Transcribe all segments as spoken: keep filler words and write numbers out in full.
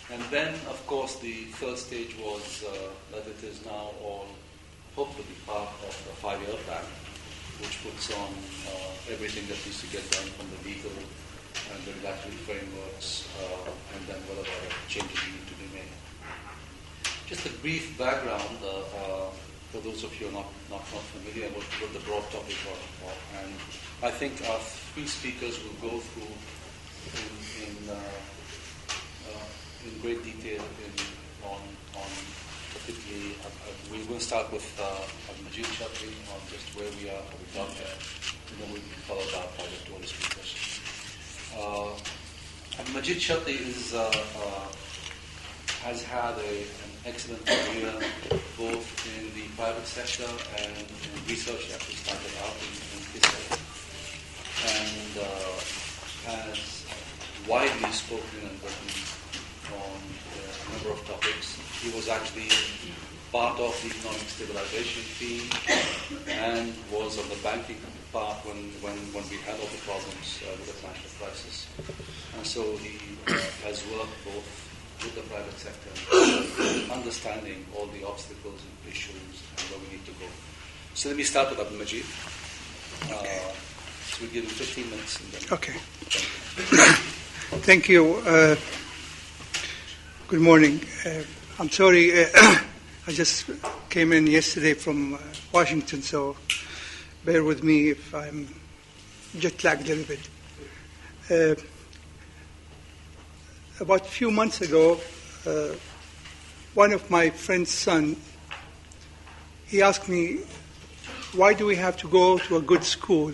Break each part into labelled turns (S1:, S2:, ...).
S1: And then, of course, the third stage was uh, that it is now all hopefully part of the five-year plan, which puts on uh, everything that needs to get done from the legal and the regulatory frameworks, uh, and then whatever changes need to be made. Just a brief background uh, uh, for those of you who are not, not, not familiar with, with the broad topic of, of, and I think our three speakers will go through in, in, uh, uh, in great detail in, on, on particularly, uh, uh, we will start with uh, Majid Chatri on just where we are, how we got there, and then we'll be followed up by the two other speakers. Uh, Majid Chatri is, uh, uh, has had a, an excellent career both in the private sector and in research. He actually started out in, in research and uh, has widely spoken and written on a number of topics. He was actually part of the economic stabilization team and was on the banking part when, when, when we had all the problems uh, with the financial crisis. And so he uh, has worked both with the private sector and understanding all the obstacles and issues and where we need to go. So let me start with Abdul Majid. Uh, so we'll give him fifteen minutes. And then
S2: okay. Thank you. Uh, good morning. Uh, I'm sorry, uh, I just came in yesterday from uh, Washington, so bear with me if I'm jet lagged a little bit. Uh, about a few months ago, uh, one of my friend's son, he asked me, why do we have to go to a good school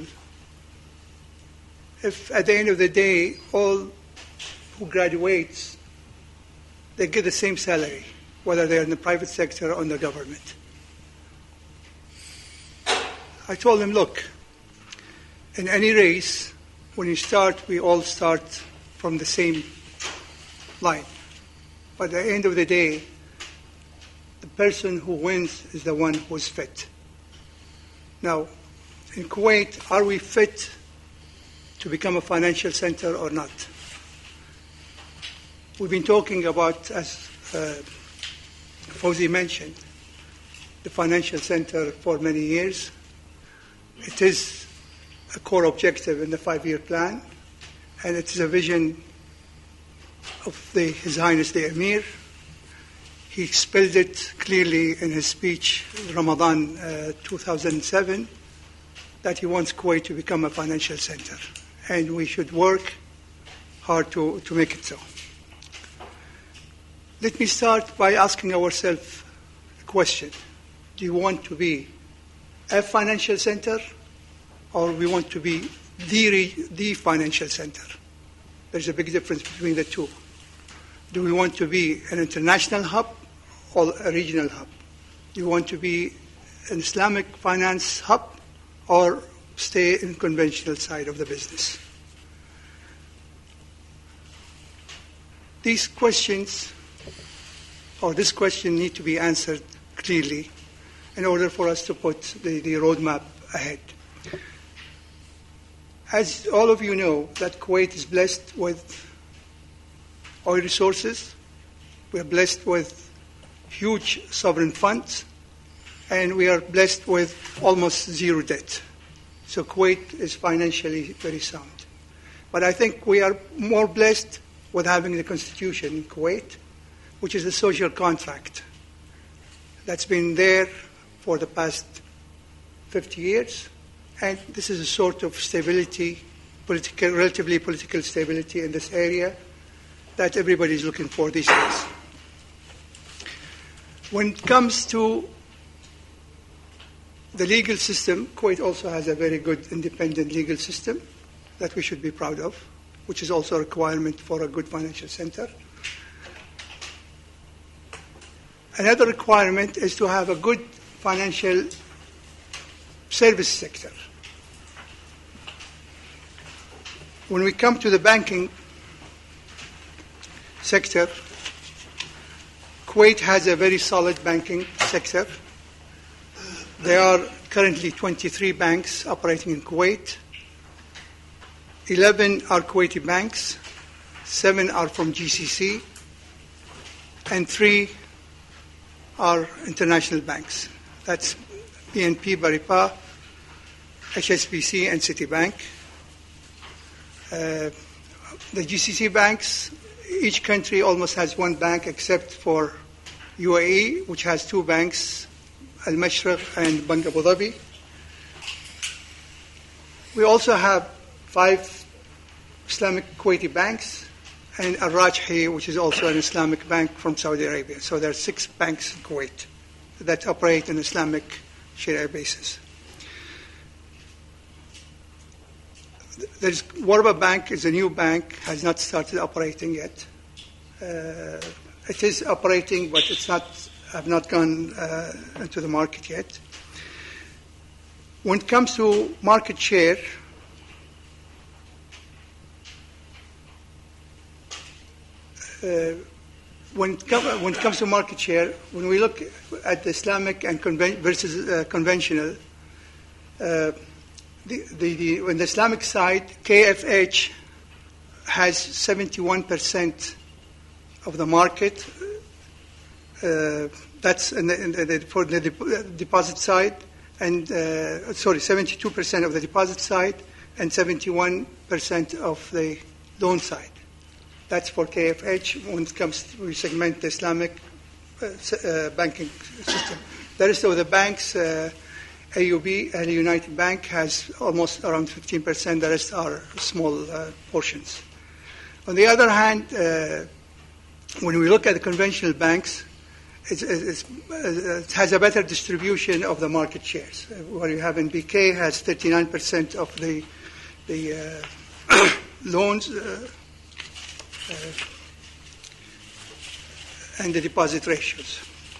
S2: if at the end of the day, all who graduates, they get the same salary, whether they're in the private sector or in the government? I told him, look, in any race, when you start, we all start from the same line. But at the end of the day, the person who wins is the one who is fit. Now, in Kuwait, are we fit to become a financial center or not? We've been talking about, as uh, Fawzi mentioned, the financial center for many years. It is a core objective in the five-year plan, and it is a vision of the, His Highness the Emir. He expelled it clearly in his speech, Ramadan uh, two thousand seven, that he wants Kuwait to become a financial center, and we should work hard to, to make it so. Let me start by asking ourselves a question. Do you want to be a financial center, or we want to be the, the financial center? There's a big difference between the two. Do we want to be an international hub or a regional hub? Do you want to be an Islamic finance hub or stay in the conventional side of the business? These questions, or this question, need to be answered clearly in order for us to put the, the roadmap ahead. As all of you know, that Kuwait is blessed with oil resources. We are blessed with huge sovereign funds, and we are blessed with almost zero debt. So Kuwait is financially very sound. But I think we are more blessed with having the constitution in Kuwait, which is a social contract that's been there for the past fifty years. And this is a sort of stability, political, relatively political stability in this area that everybody is looking for these days. When it comes to the legal system, Kuwait also has a very good independent legal system that we should be proud of, which is also a requirement for a good financial center. Another requirement is to have a good financial service sector. When we come to the banking sector, Kuwait has a very solid banking sector. There are currently twenty-three banks operating in Kuwait. eleven are Kuwaiti banks, seven are from G C C, and three are international banks. That's B N P Paribas, H S B C, and Citibank. Uh, the G C C banks, each country almost has one bank except for U A E, which has two banks, Al Mashriq and Bank Abu Dhabi. We also have five Islamic Kuwaiti banks and Al Rajhi, which is also an Islamic bank from Saudi Arabia. So there are six banks in Kuwait that operate on Islamic Sharia basis. There's Warba Bank is a new bank, has not started operating yet. Uh, it is operating, but it's not have not gone uh, into the market yet. When it comes to market share, uh, when it, com- when it comes to market share, when we look at the Islamic and conven- versus uh, conventional, uh, the, the, the, on the Islamic side, K F H has seventy-one percent of the market. Uh, that's in the, in the, for the deposit side, and uh, sorry, seventy-two percent of the deposit side and seventy-one percent of the loan side. That's for K F H when it comes to we segment the Islamic uh, uh, banking system. The rest of the banks, uh, A U B and United Bank has almost around fifteen percent. The rest are small uh, portions. On the other hand, uh, when we look at the conventional banks, it's, it's, it has a better distribution of the market shares. What you have in B K has thirty-nine percent of the the uh, loans uh, uh, and the deposit ratios.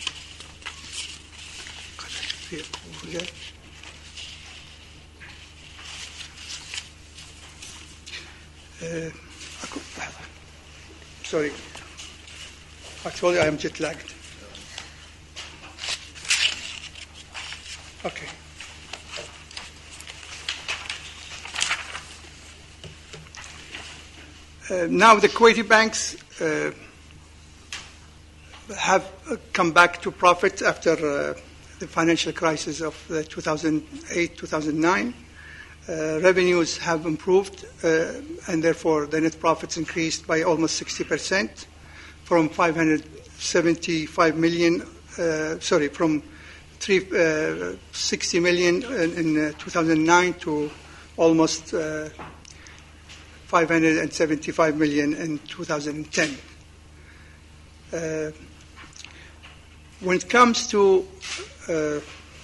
S2: Uh, sorry, actually I am jet lagged. Okay. Uh, now the Kuwaiti banks uh, have come back to profit after uh, the financial crisis of uh, two thousand eight, two thousand nine. Uh, revenues have improved, uh, and therefore the net profits increased by almost sixty percent from five hundred seventy-five million, uh, sorry, from three, uh, sixty million in, in uh, two thousand nine to almost uh, five hundred seventy-five million in two thousand ten. Uh, when it comes to uh,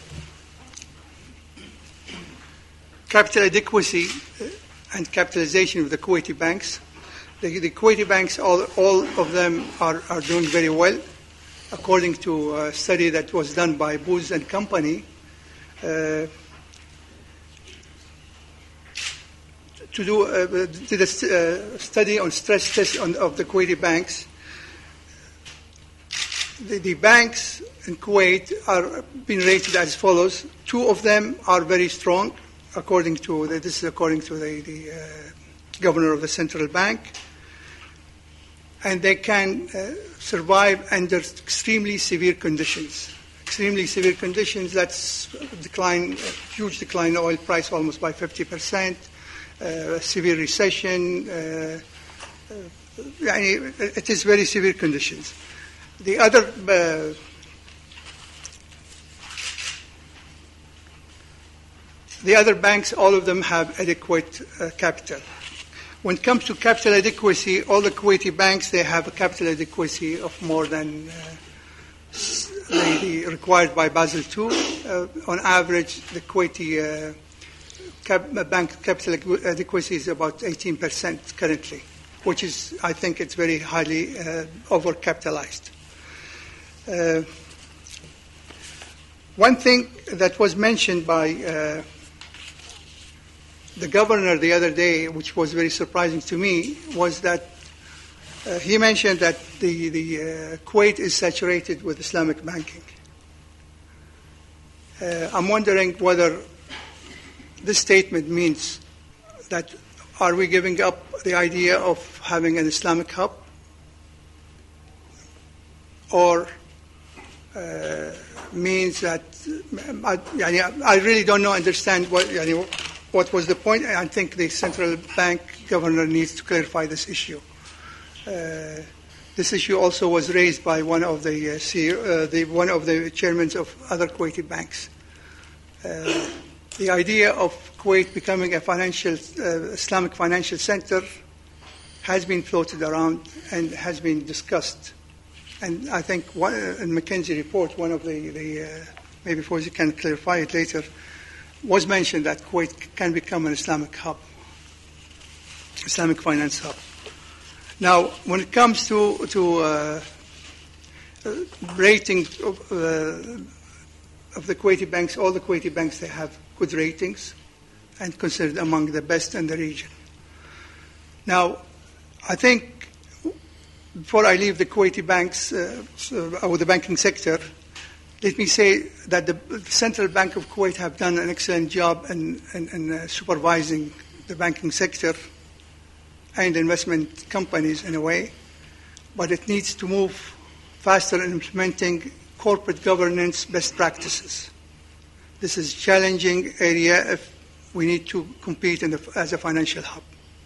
S2: capital adequacy and capitalization of the Kuwaiti banks, the, the Kuwaiti banks, all, all of them are, are doing very well. According to a study that was done by Booz and Company, uh, to do uh, did a st- uh, study on stress test on, of the Kuwaiti banks. The, the banks in Kuwait are being rated as follows. Two of them are very strong, according to the, this is according to the, the uh, governor of the central bank, and they can uh, survive under extremely severe conditions. Extremely severe conditions, that's decline, huge decline in oil price almost by fifty percent, uh, severe recession, uh, uh, it is very severe conditions. The other uh, the other banks, all of them have adequate uh, capital. When it comes to capital adequacy, all the Kuwaiti banks, they have a capital adequacy of more than uh, the, the required by Basel two. Uh, on average, the Kuwaiti uh, cap, uh, bank capital adequacy is about eighteen percent currently, which is, I think, it's very highly uh, overcapitalized. Uh, one thing that was mentioned by uh, the governor the other day, which was very surprising to me, was that uh, he mentioned that the, the uh, Kuwait is saturated with Islamic banking. Uh, I'm wondering whether this statement means that are we giving up the idea of having an Islamic hub? or uh, means that I, I really don't know, understand what, what was the point. I think the central bank governor needs to clarify this issue. Uh, this issue also was raised by one of the, uh, C E O, uh, the one of the chairmen of other Kuwaiti banks. Uh, the idea of Kuwait becoming a financial uh, Islamic financial center has been floated around and has been discussed. And I think one, uh, in McKinsey report, one of the, the uh, maybe Fawzi can clarify it later, was mentioned that Kuwait can become an Islamic hub, Islamic finance hub. Now, when it comes to, to uh, uh, rating of, uh, of the Kuwaiti banks, all the Kuwaiti banks, they have good ratings and considered among the best in the region. Now, I think before I leave the Kuwaiti banks uh, or the banking sector, let me say that the Central Bank of Kuwait have done an excellent job in, in, in uh, supervising the banking sector and investment companies in a way, but it needs to move faster in implementing corporate governance best practices. This is a challenging area if we need to compete in the, as a financial hub.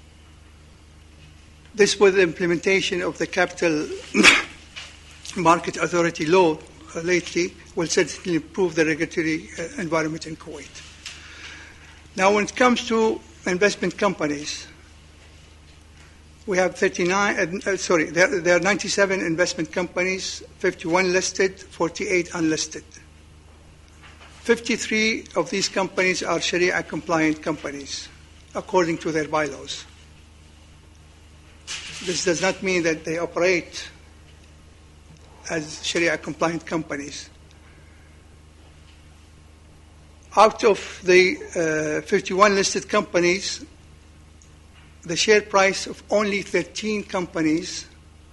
S2: This, with the implementation of the Capital Market Authority law uh, lately, will certainly improve the regulatory uh, environment in Kuwait. Now, when it comes to investment companies, we have thirty-nine, uh, sorry, there, there are ninety-seven investment companies, fifty-one listed, forty-eight unlisted. fifty-three of these companies are Sharia-compliant companies, according to their bylaws. This does not mean that they operate as Sharia-compliant companies. Out of the uh, fifty-one listed companies, the share price of only thirteen companies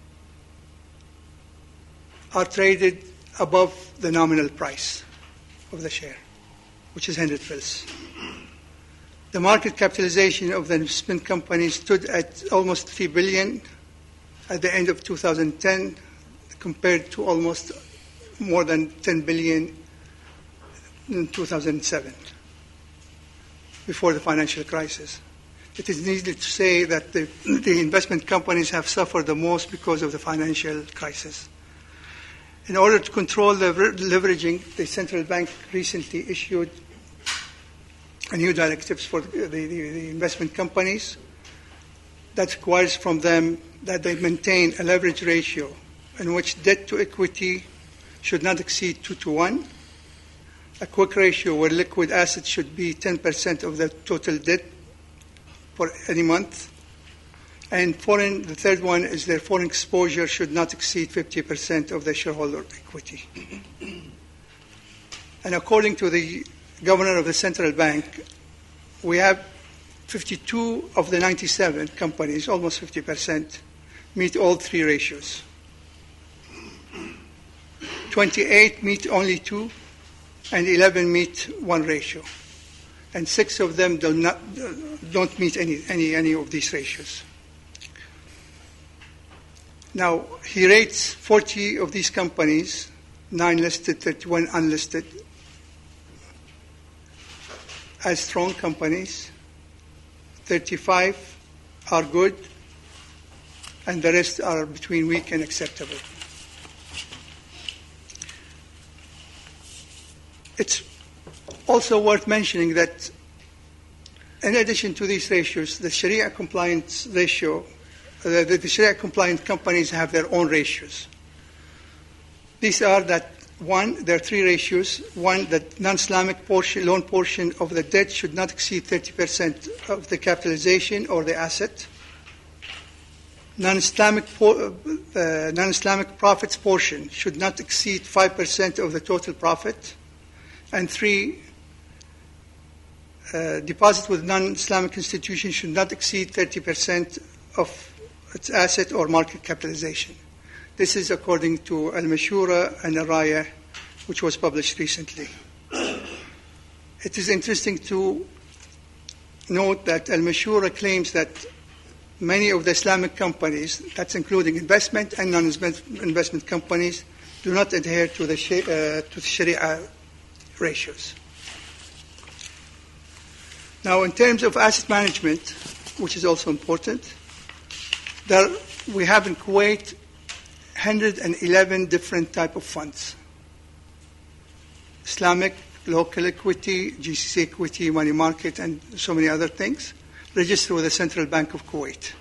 S2: are traded above the nominal price of the share, which is one hundred fils. The market capitalization of the investment companies stood at almost three billion dollars at the end of two thousand ten, compared to almost more than ten billion dollars in two thousand seven, before the financial crisis. It is needless to say that the, the investment companies have suffered the most because of the financial crisis. In order to control the leveraging, the central bank recently issued new directives for the, the, the investment companies that requires from them that they maintain a leverage ratio in which debt to equity should not exceed two to one, a quick ratio where liquid assets should be ten percent of the total debt for any month, and foreign, the third one is their foreign exposure should not exceed fifty percent of the shareholder equity. And according to the governor of the central bank, we have fifty-two of the ninety-seven companies, almost fifty percent, meet all three ratios. twenty-eight meet only two, and eleven meet one ratio. And six of them do not, don't meet any, any, any of these ratios. Now, he rates forty of these companies, nine listed, thirty-one unlisted, as strong companies, thirty-five are good, and the rest are between weak and acceptable. It's also worth mentioning that in addition to these ratios, the Sharia compliance ratio, the, the Sharia compliant companies have their own ratios. These are that one, there are three ratios. One, that non-Islamic portion, loan portion of the debt should not exceed thirty percent of the capitalization or the asset. Non-Islamic, uh, non-Islamic profits portion should not exceed five percent of the total profit. And three, uh, deposit with non-Islamic institutions should not exceed thirty percent of its asset or market capitalization. This is according to Al-Mashura and Araya, which was published recently. It is interesting to note that Al-Mashura claims that many of the Islamic companies, that's including investment and non-investment companies, do not adhere to the, uh, to the Sharia ratios. Now, in terms of asset management, which is also important, there, we have in Kuwait one hundred eleven different type of funds. Islamic, local equity, G C C equity, money market, and so many other things, registered with the Central Bank of Kuwait.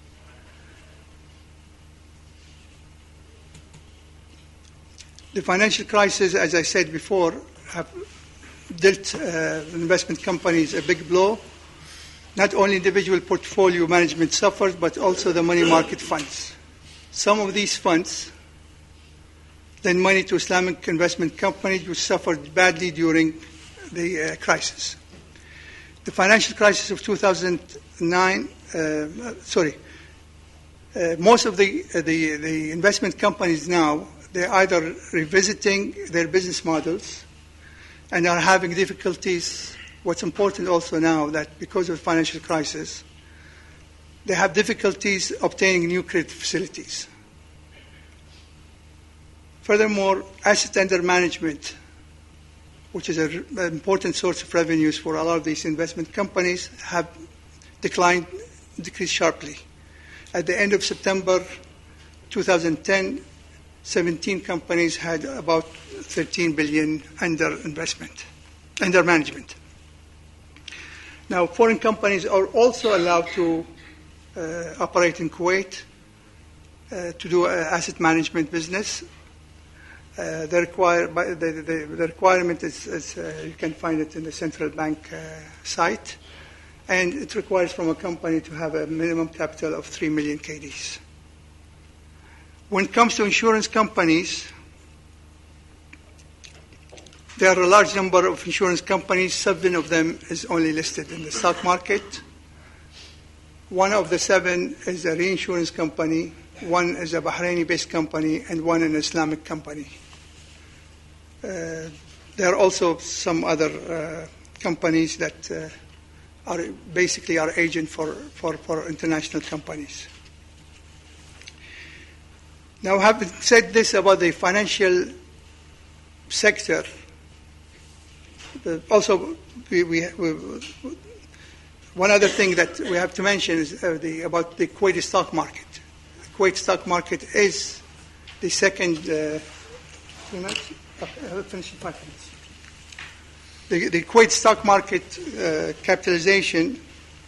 S2: The financial crisis, as I said before, have dealt uh, investment companies a big blow. Not only individual portfolio management suffered, but also the money market funds. Some of these funds lent money to Islamic investment companies which suffered badly during the uh, crisis. The financial crisis of two thousand nine, uh, sorry, uh, most of the, uh, the, the investment companies now, they're either revisiting their business models and are having difficulties. What's important also now that because of the financial crisis, they have difficulties obtaining new credit facilities. Furthermore, asset under management, which is an important source of revenues for a lot of these investment companies, have declined, decreased sharply. At the end of September two thousand ten, seventeen companies had about thirteen billion under investment, under management. Now, foreign companies are also allowed to uh, operate in Kuwait uh, to do uh, asset management business. Uh, the, require, the, the, the requirement is, is uh, you can find it in the central bank uh, site, and it requires from a company to have a minimum capital of three million K Ds. When it comes to insurance companies, there are a large number of insurance companies. Seven of them is only listed in the stock market. One of the seven is a reinsurance company, one is a Bahraini-based company, and one an Islamic company. Uh, there are also some other uh, companies that uh, are basically our agent for, for, for international companies. Now, having said this about the financial sector, uh, also we, we, we, one other thing that we have to mention is uh, the, about the Kuwaiti stock market. The Kuwait stock market is the second. Uh, three minutes? Okay, I'll finish in five minutes. The, the Kuwait stock market uh, capitalization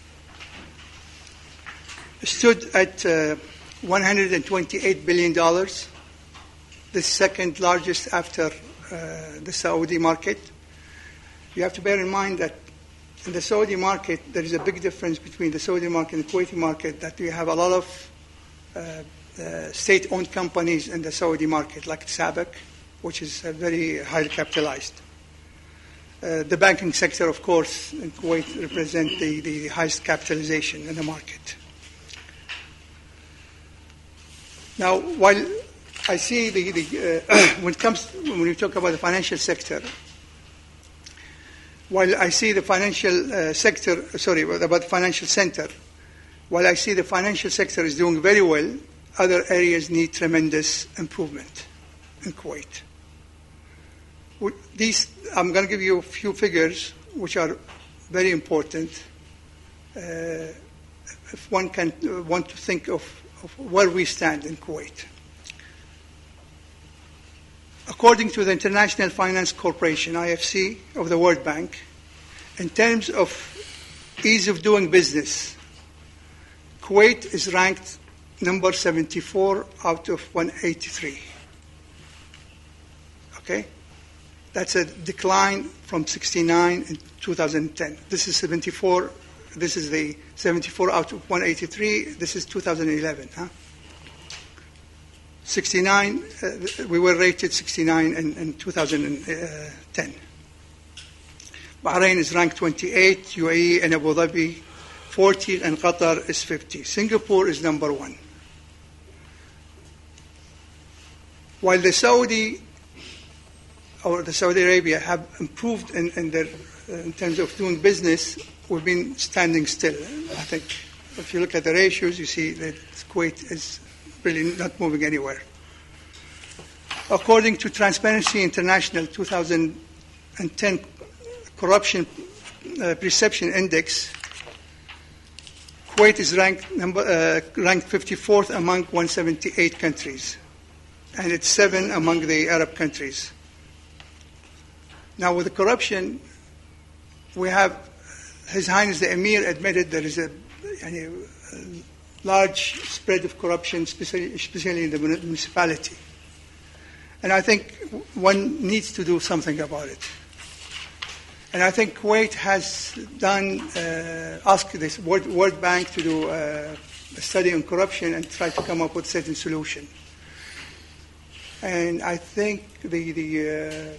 S2: stood at uh, one hundred twenty-eight billion dollars, the second largest after uh, the Saudi market. You have to bear in mind that in the Saudi market, there is a big difference between the Saudi market and the Kuwaiti market, that we have a lot of uh, uh, state-owned companies in the Saudi market, like SABIC, which is uh, very highly capitalized. Uh, the banking sector, of course, in Kuwait represent the, the highest capitalization in the market. Now, while I see the, the uh, when it comes when we talk about the financial sector, while I see the financial uh, sector, sorry, about the financial center, while I see the financial sector is doing very well, other areas need tremendous improvement in Kuwait. These, I'm going to give you a few figures which are very important uh, if one can uh, want to think of, of where we stand in Kuwait. According to the International Finance Corporation, I F C, of the World Bank, in terms of ease of doing business, Kuwait is ranked number seventy-four out of one hundred eighty-three. Okay? That's a decline from sixty-nine in two thousand ten. This is seventy-four. This is the seventy-four out of one hundred eighty-three. This is two thousand eleven. Huh? sixty-nine. Uh, we were rated sixty-nine in, in two thousand ten. Bahrain is ranked twenty-eight. U A E and Abu Dhabi forty, and Qatar is fifty. Singapore is number one. While the Saudi or the Saudi Arabia have improved in, in their uh, in terms of doing business, we've been standing still. I think if you look at the ratios, you see that Kuwait is really not moving anywhere. according to Transparency International two thousand ten Corruption uh, Perception Index, Kuwait is ranked, number, uh, ranked fifty-fourth among one hundred seventy-eight countries, and it's seven among the Arab countries. Now, with the corruption, we have His Highness the Emir admitted there is a, a large spread of corruption, especially, especially in the municipality. And I think one needs to do something about it. And I think Kuwait has done, uh, asked this World, World Bank to do uh, a study on corruption and try to come up with a certain solution. And I think the the,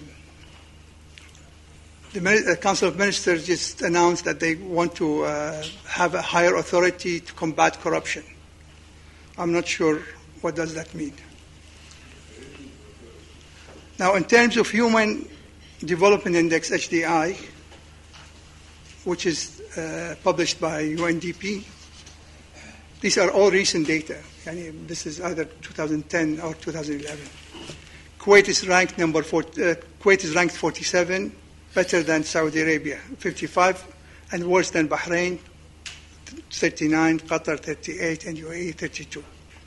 S2: uh, the Council of Ministers just announced that they want to uh, have a higher authority to combat corruption. I'm not sure what does that mean. Now, in terms of Human Development Index, H D I, which is uh, published by U N D P, these are all recent data. I mean, this is either two thousand ten or two thousand eleven. Kuwait is ranked number four, uh, Kuwait is ranked forty-seven, better than Saudi Arabia, fifty-five, and worse than Bahrain, thirty-nine, Qatar, thirty-eight, and U A E, thirty-two.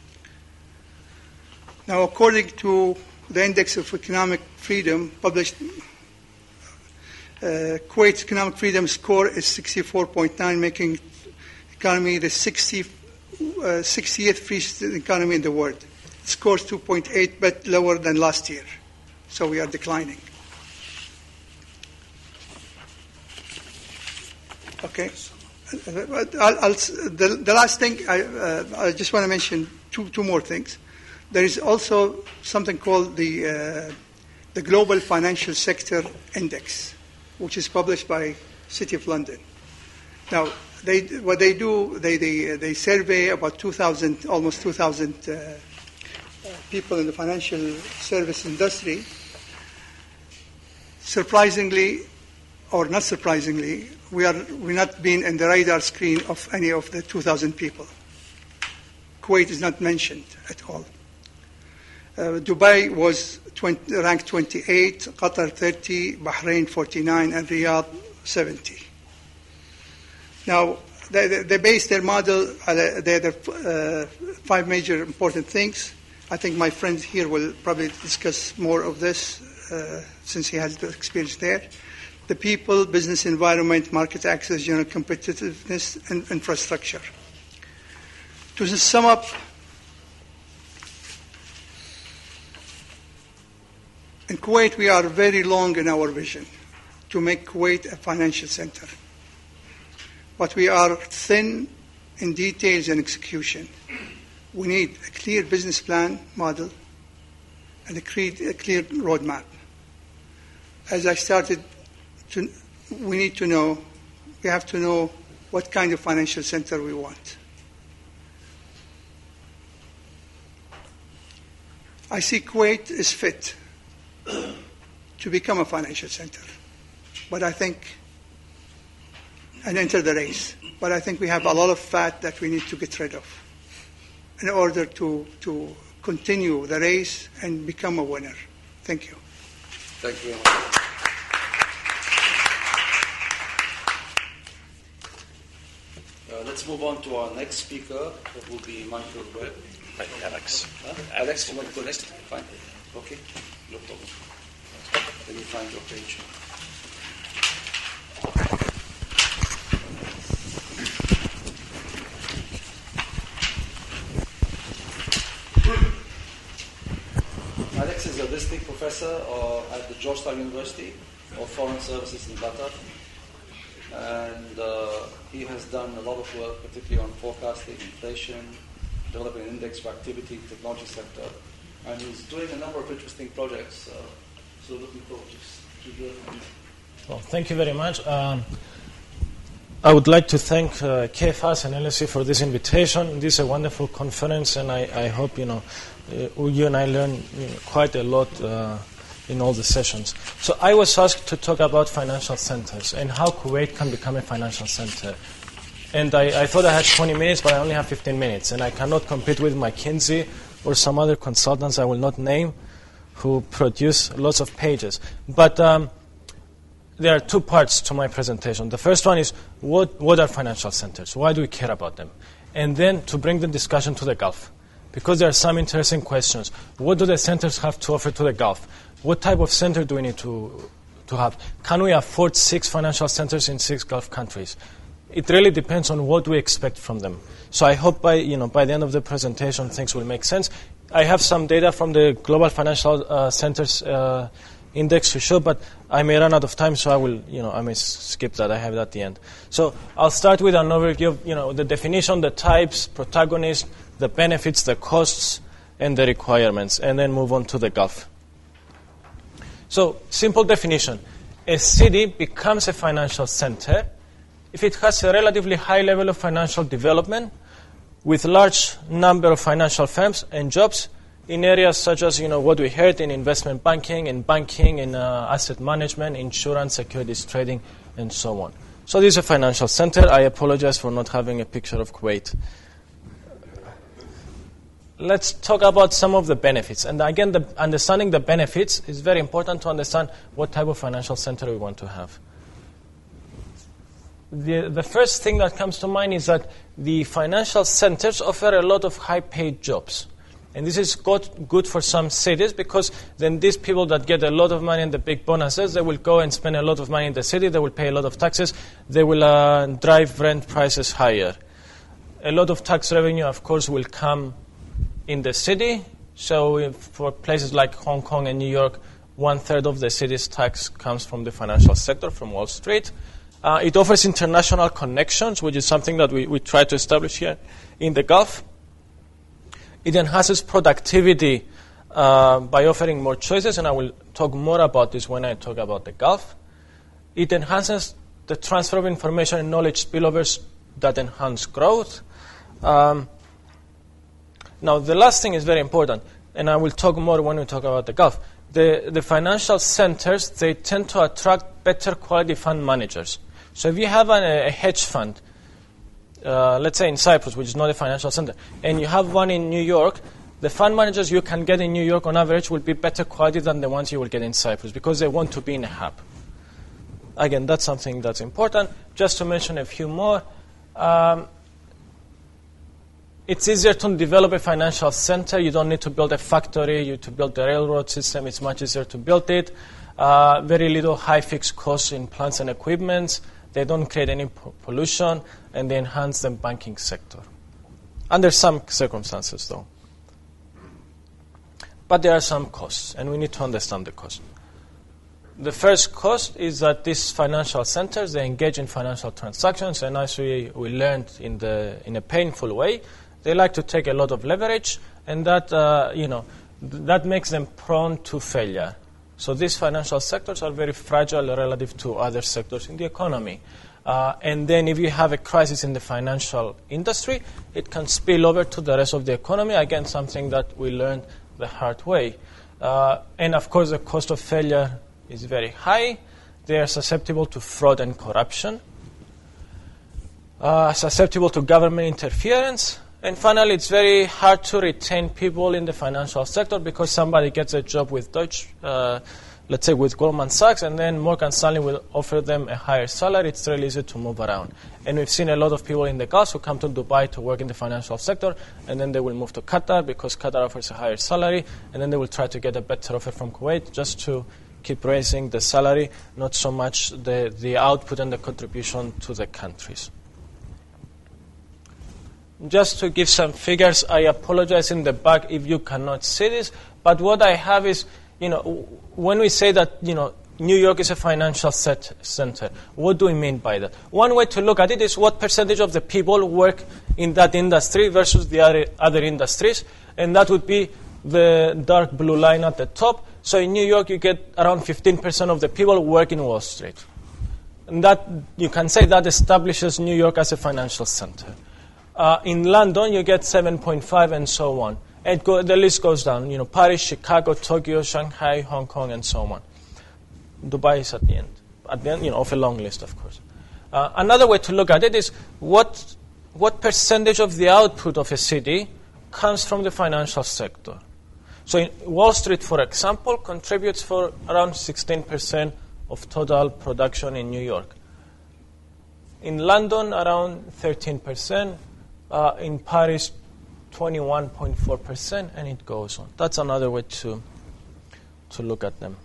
S2: Now, according to the Index of Economic Freedom published, uh, Kuwait's economic freedom score is sixty-four point nine, making economy the sixtieth, uh, sixtieth freest economy in the world. It scores two point eight, but lower than last year. So we are declining. Okay. I'll, I'll, the, the last thing, I, uh, I just want to mention two, two more things. There is also something called the, uh, the Global Financial Sector Index, which is published by City of London. Now, they, what they do, they, they, they survey about two thousand, almost two thousand uh, people in the financial service industry. Surprisingly, or not surprisingly, we are we're not being in the radar screen of any of the two thousand people. Kuwait is not mentioned at all. Uh, Dubai was twenty, ranked twenty-eight, Qatar thirty, Bahrain forty-nine, and Riyadh seventy. Now, they, they base their model on uh, their uh, five major important things. I think my friend here will probably discuss more of this uh, since he has the experience there. The people, business environment, market access, general competitiveness, and infrastructure. To sum up, in Kuwait, we are very long in our vision to make Kuwait a financial center. But we are thin in details and execution. We need a clear business plan model and a clear, a clear roadmap. As I started, to, we need to know, we have to know what kind of financial center we want. I see Kuwait is fit to become a financial center, but I think, and enter the race. But I think we have a lot of fat that we need to get rid of in order to, to continue the race and become a winner. Thank you.
S1: Thank you very much. Uh, let's move on to our next speaker. That will be Michael Webb.
S3: Hi, Alex.
S1: Huh? Alex, you want to go next? Fine. Okay. No problem. Let me find your page. Alex is a visiting professor uh, at the Georgetown University of Foreign Services in Qatar. And uh, he has done a lot of work, particularly on forecasting inflation, developing an index for activity in the technology sector. And he's doing a number of interesting projects. Uh, so looking forward to, to hear from you.
S4: Well, thank you very much. Um, I would like to thank uh, K F A S and L S E for this invitation. This is a wonderful conference, and I, I hope you know uh, you and I learn you know, quite a lot uh, in all the sessions. So I was asked to talk about financial centers and how Kuwait can become a financial center. And I, I thought I had twenty minutes, but I only have fifteen minutes, and I cannot compete with McKinsey or some other consultants I will not name who produce lots of pages. But um, there are two parts to my presentation. The first one is what, what are financial centers? Why do we care about them? And then to bring the discussion to the Gulf, because there are some interesting questions. What do the centers have to offer to the Gulf? What type of center do we need to, to have? Can we afford six financial centers in six Gulf countries? It really depends on what we expect from them. So I hope by, you know, by the end of the presentation things will make sense. I have some data from the Global Financial uh, Centers uh, Index to show, but I may run out of time, so I will, you know, I may skip that. I have it at the end. So I'll start with an overview of, you know, the definition, the types, protagonists, the benefits, the costs, and the requirements, and then move on to the Gulf. So simple definition. A city becomes a financial center if it has a relatively high level of financial development with large number of financial firms and jobs in areas such as, you know, what we heard in investment banking, in banking, in uh, asset management, insurance, securities trading, and so on. So this is a financial center. I apologize for not having a picture of Kuwait. Let's talk about some of the benefits. And again, the, understanding the benefits is very important to understand what type of financial center we want to have. The, the first thing that comes to mind is that the financial centers offer a lot of high-paid jobs. And this is good, good for some cities because then these people that get a lot of money and the big bonuses, they will go and spend a lot of money in the city, they will pay a lot of taxes, they will uh, drive rent prices higher. A lot of tax revenue, of course, will come in the city. So if for places like Hong Kong and New York, one-third of the city's tax comes from the financial sector, from Wall Street. Uh, it offers international connections, which is something that we, we try to establish here in the Gulf. It enhances productivity uh, by offering more choices, and I will talk more about this when I talk about the Gulf. It enhances the transfer of information and knowledge spillovers that enhance growth. Um, now, the last thing is very important, and I will talk more when we talk about the Gulf. The, the financial centers, they tend to attract better quality fund managers. So if you have an, a hedge fund, uh, let's say in Cyprus, which is not a financial center, and you have one in New York, the fund managers you can get in New York on average will be better quality than the ones you will get in Cyprus because they want to be in a hub. Again, that's something that's important. Just to mention a few more, um, it's easier to develop a financial center. You don't need to build a factory. You to build the railroad system. It's much easier to build it. Uh, very little high fixed costs in plants and equipment. They don't create any po- pollution, and they enhance the banking sector. Under some circumstances, though. But there are some costs, and we need to understand the cost. The first cost is that these financial centers, they engage in financial transactions, and as we, we learned in the in a painful way, they like to take a lot of leverage, and that uh, you know th- that makes them prone to failure. So these financial sectors are very fragile relative to other sectors in the economy. Uh, and then if you have a crisis in the financial industry, it can spill over to the rest of the economy. Again, something that we learned the hard way. Uh, and of course, the cost of failure is very high. They are susceptible to fraud and corruption, uh, susceptible to government interference. And finally, it's very hard to retain people in the financial sector because somebody gets a job with Deutsche, uh, let's say with Goldman Sachs, and then Morgan Stanley will offer them a higher salary. It's really easy to move around. And we've seen a lot of people in the Gulf who come to Dubai to work in the financial sector, and then they will move to Qatar because Qatar offers a higher salary, and then they will try to get a better offer from Kuwait just to keep raising the salary, not so much the, the output and the contribution to the countries. Just to give some figures, I apologize in the back if you cannot see this, but what I have is, you know, when we say that, you know, New York is a financial set center, what do we mean by that? One way to look at it is what percentage of the people work in that industry versus the other, other industries, and that would be the dark blue line at the top. So in New York, you get around fifteen percent of the people work in Wall Street. And that, you can say that establishes New York as a financial center. Uh, in London, you get seven point five and so on. And go, the list goes down. You know, Paris, Chicago, Tokyo, Shanghai, Hong Kong, and so on. Dubai is at the end. At the end, you know, of a long list, of course. Uh, another way to look at it is what what percentage of the output of a city comes from the financial sector. So in Wall Street, for example, contributes for around sixteen percent of total production in New York. In London, around thirteen percent. Uh, in Paris, twenty-one point four percent, and it goes on. That's another way to, to look at them.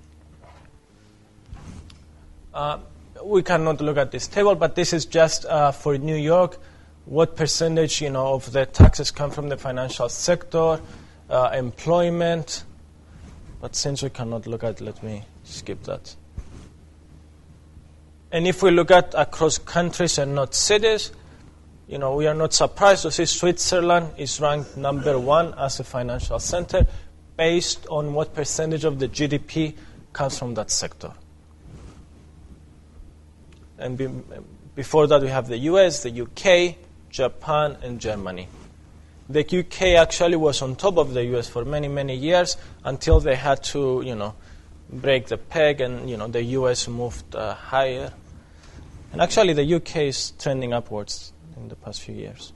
S4: Uh, we cannot look at this table, but this is just uh, for New York, what percentage, you know, of the taxes come from the financial sector, uh, employment. But since we cannot look at it, let me skip that. And if we look at across countries and not cities, you know, we are not surprised to see Switzerland is ranked number one as a financial center based on what percentage of the G D P comes from that sector. And be, before that, we have the U S, the U K, Japan, and Germany. The U K actually was on top of the U S for many, many years until they had to, you know, break the peg, and, you know, the U S moved uh, higher. And actually, the U K is trending upwards in the past few years.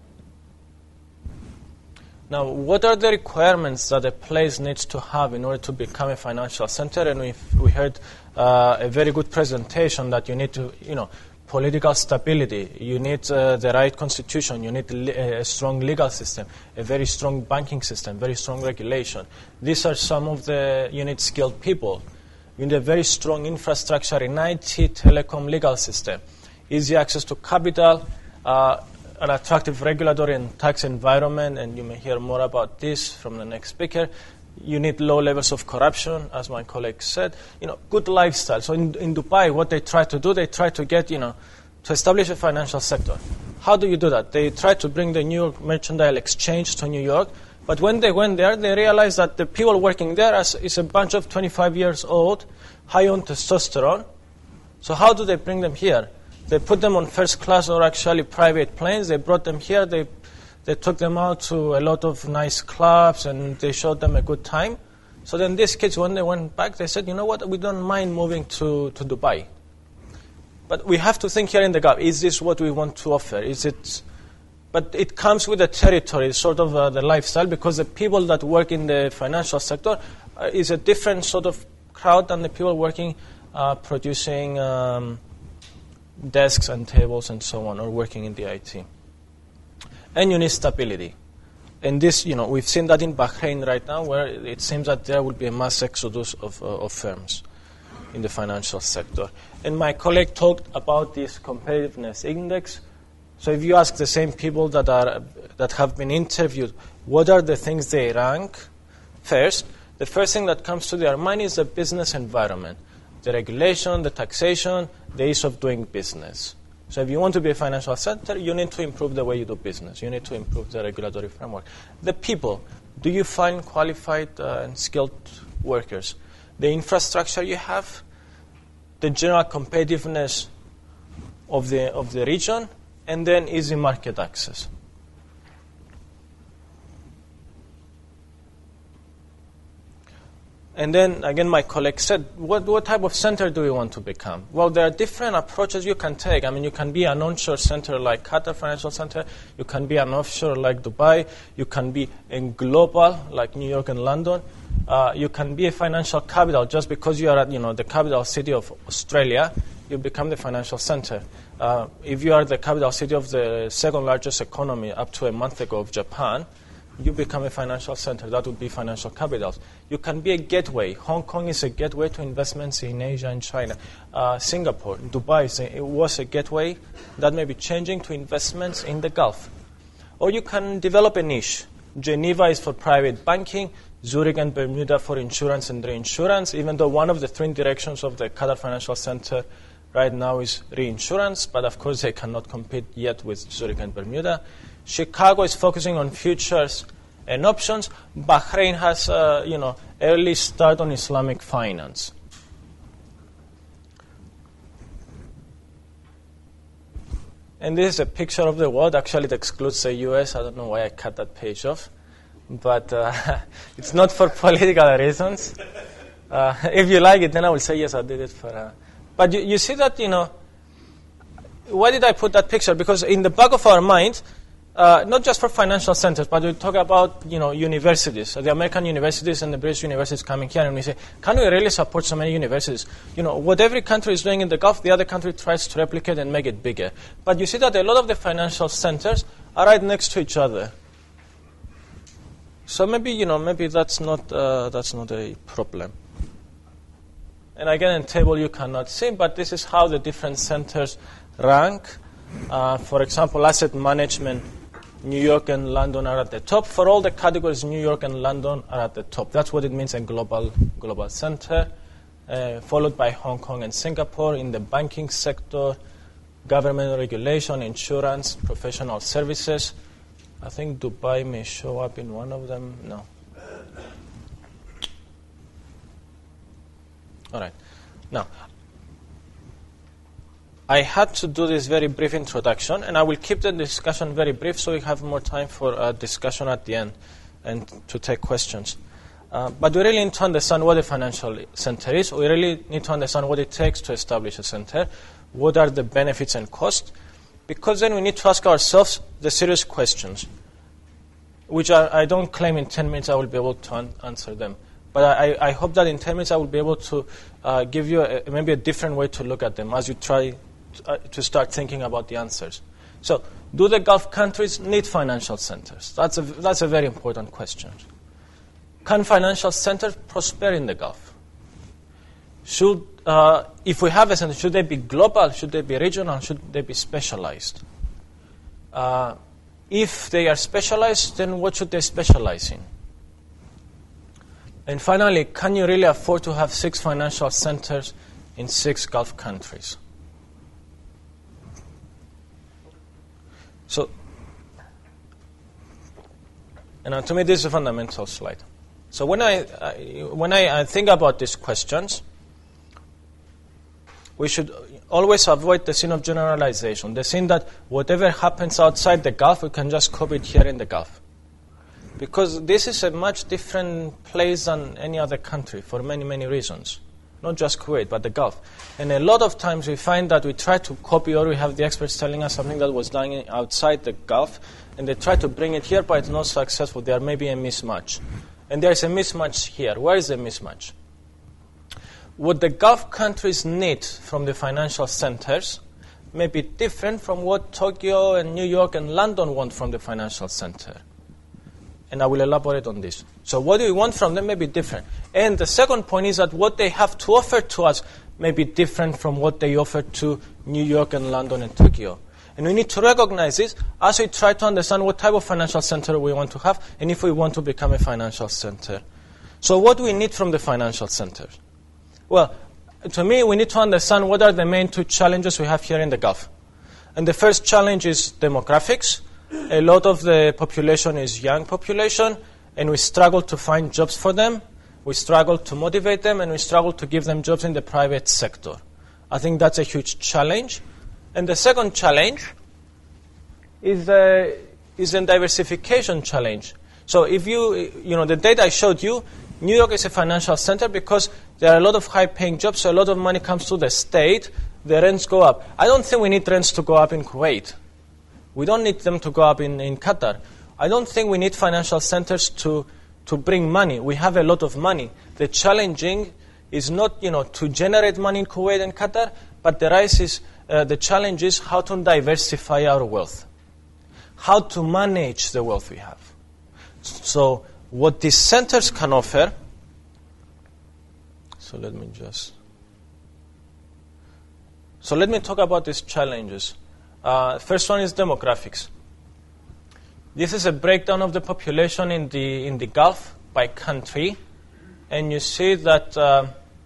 S4: Now, what are the requirements that a place needs to have in order to become a financial center? And we we heard uh, a very good presentation that you need to, you know, political stability, you need uh, the right constitution, you need a strong legal system, a very strong banking system, very strong regulation. These are some of the, you need skilled people. You need a very strong infrastructure in I T, telecom, legal system, easy access to capital, Uh, an attractive regulatory and tax environment, and you may hear more about this from the next speaker. You need low levels of corruption, as my colleague said. You know, good lifestyle. So in, in Dubai, what they try to do, they try to get, you know, to establish a financial sector. How do you do that? They try to bring the New York Mercantile Exchange to New York, but when they went there, they realized that the people working there is a bunch of twenty-five years old, high on testosterone. So how do they bring them here? They put them on first class or actually private planes. They brought them here. They they took them out to a lot of nice clubs, and they showed them a good time. So then these kids, when they went back, they said, you know what, we don't mind moving to, to Dubai. But we have to think here in the gap, is this what we want to offer? Is it? But it comes with the territory, sort of uh, the lifestyle, because the people that work in the financial sector uh, is a different sort of crowd than the people working, uh, producing um, desks and tables and so on, or working in the I T. And you need stability. And this, you know, we've seen that in Bahrain right now, where it seems that there will be a mass exodus of, uh, of firms in the financial sector. And my colleague talked about this competitiveness index. So if you ask the same people that are that have been interviewed, what are the things they rank first, the first thing that comes to their mind is the business environment. The regulation, the taxation, the ease of doing business. So if you want to be a financial center, you need to improve the way you do business. You need to improve the regulatory framework. The people, do you find qualified uh, and skilled workers? The infrastructure you have, the general competitiveness of the of the region, and then easy market access. And then, again, my colleague said, what, what type of center do we want to become? Well, there are different approaches you can take. I mean, you can be an onshore center like Qatar Financial Center. You can be an offshore like Dubai. You can be in global like New York and London. Uh, you can be a financial capital. Just because you are at, you know, the capital city of Australia, you become the financial center. Uh, if you are the capital city of the second largest economy up to a month ago of Japan, you become a financial center. That would be financial capitals. You can be a gateway. Hong Kong is a gateway to investments in Asia and China. Uh, Singapore, Dubai, is a, it was a gateway that may be changing to investments in the Gulf. Or you can develop a niche. Geneva is for private banking, Zurich and Bermuda for insurance and reinsurance, even though one of the three directions of the Qatar Financial Center right now is reinsurance, but of course they cannot compete yet with Zurich and Bermuda. Chicago is focusing on futures and options. Bahrain has, uh, you know, early start on Islamic finance. And this is a picture of the world. Actually, it excludes the U S. I don't know why I cut that page off. But uh, it's not for political reasons. Uh, if you like it, then I will say, yes, I did it for... Uh, but you, you see that, you know, why did I put that picture? Because in the back of our mind, Uh, not just for financial centers, but we talk about, you know, universities, so the American universities and the British universities coming here, and we say, can we really support so many universities? You know, what every country is doing in the Gulf, the other country tries to replicate and make it bigger. But you see that a lot of the financial centers are right next to each other. So maybe, you know, maybe that's not uh, that's not a problem. And again, in table you cannot see, but this is how the different centers rank. Uh, for example, asset management, New York and London are at the top. For all the categories, New York and London are at the top. That's what it means, a global global center, uh, followed by Hong Kong and Singapore in the banking sector, government regulation, insurance, professional services. I think Dubai may show up in one of them. No. All right. Now, I had to do this very brief introduction, and I will keep the discussion very brief so we have more time for a discussion at the end and to take questions. Uh, but we really need to understand what a financial center is. We really need to understand what it takes to establish a center, what are the benefits and costs, because then we need to ask ourselves the serious questions, which are, I don't claim in ten minutes I will be able to un- answer them. But I, I hope that in ten minutes I will be able to uh, give you a, maybe a different way to look at them as you try Uh, to start thinking about the answers. So, do the Gulf countries need financial centers? That's a, that's a very important question. Can financial centers prosper in the Gulf? Should, uh, if we have a center, should they be global? Should they be regional? Should they be specialized? Uh, if they are specialized, then what should they specialize in? And finally, can you really afford to have six financial centers in six Gulf countries? So, and uh, to me, this is a fundamental slide. So when I, I when I, I think about these questions, we should always avoid the sin of generalization, the sin that whatever happens outside the Gulf, we can just copy it here in the Gulf. Because this is a much different place than any other country for many, many reasons. Not just Kuwait, but the Gulf. And a lot of times we find that we try to copy, or we have the experts telling us something that was done outside the Gulf, and they try to bring it here, but it's not successful. There may be a mismatch. And there is a mismatch here. Where is the mismatch? What the Gulf countries need from the financial centers may be different from what Tokyo and New York and London want from the financial center. And I will elaborate on this. So what do we want from them may be different. And the second point is that what they have to offer to us may be different from what they offer to New York and London and Tokyo. And we need to recognize this as we try to understand what type of financial center we want to have and if we want to become a financial center. So what do we need from the financial center? Well, to me, we need to understand what are the main two challenges we have here in the Gulf. And the first challenge is demographics. A lot of the population is young population, and we struggle to find jobs for them. We struggle to motivate them, and we struggle to give them jobs in the private sector. I think that's a huge challenge. And the second challenge is a, is a diversification challenge. So if you, you know, the data I showed you, New York is a financial center because there are a lot of high-paying jobs, so a lot of money comes to the state, the rents go up. I don't think we need rents to go up in Kuwait. We don't need them to go up in, in Qatar. I don't think we need financial centers to, to bring money. We have a lot of money. The challenging is not, you know, to generate money in Kuwait and Qatar, but the rise is, uh, the challenge is how to diversify our wealth, how to manage the wealth we have. So what these centers can offer, so let me just, so let me talk about these challenges. Uh, first one is demographics. This is a breakdown of the population in the in the Gulf by country, and you see that uh,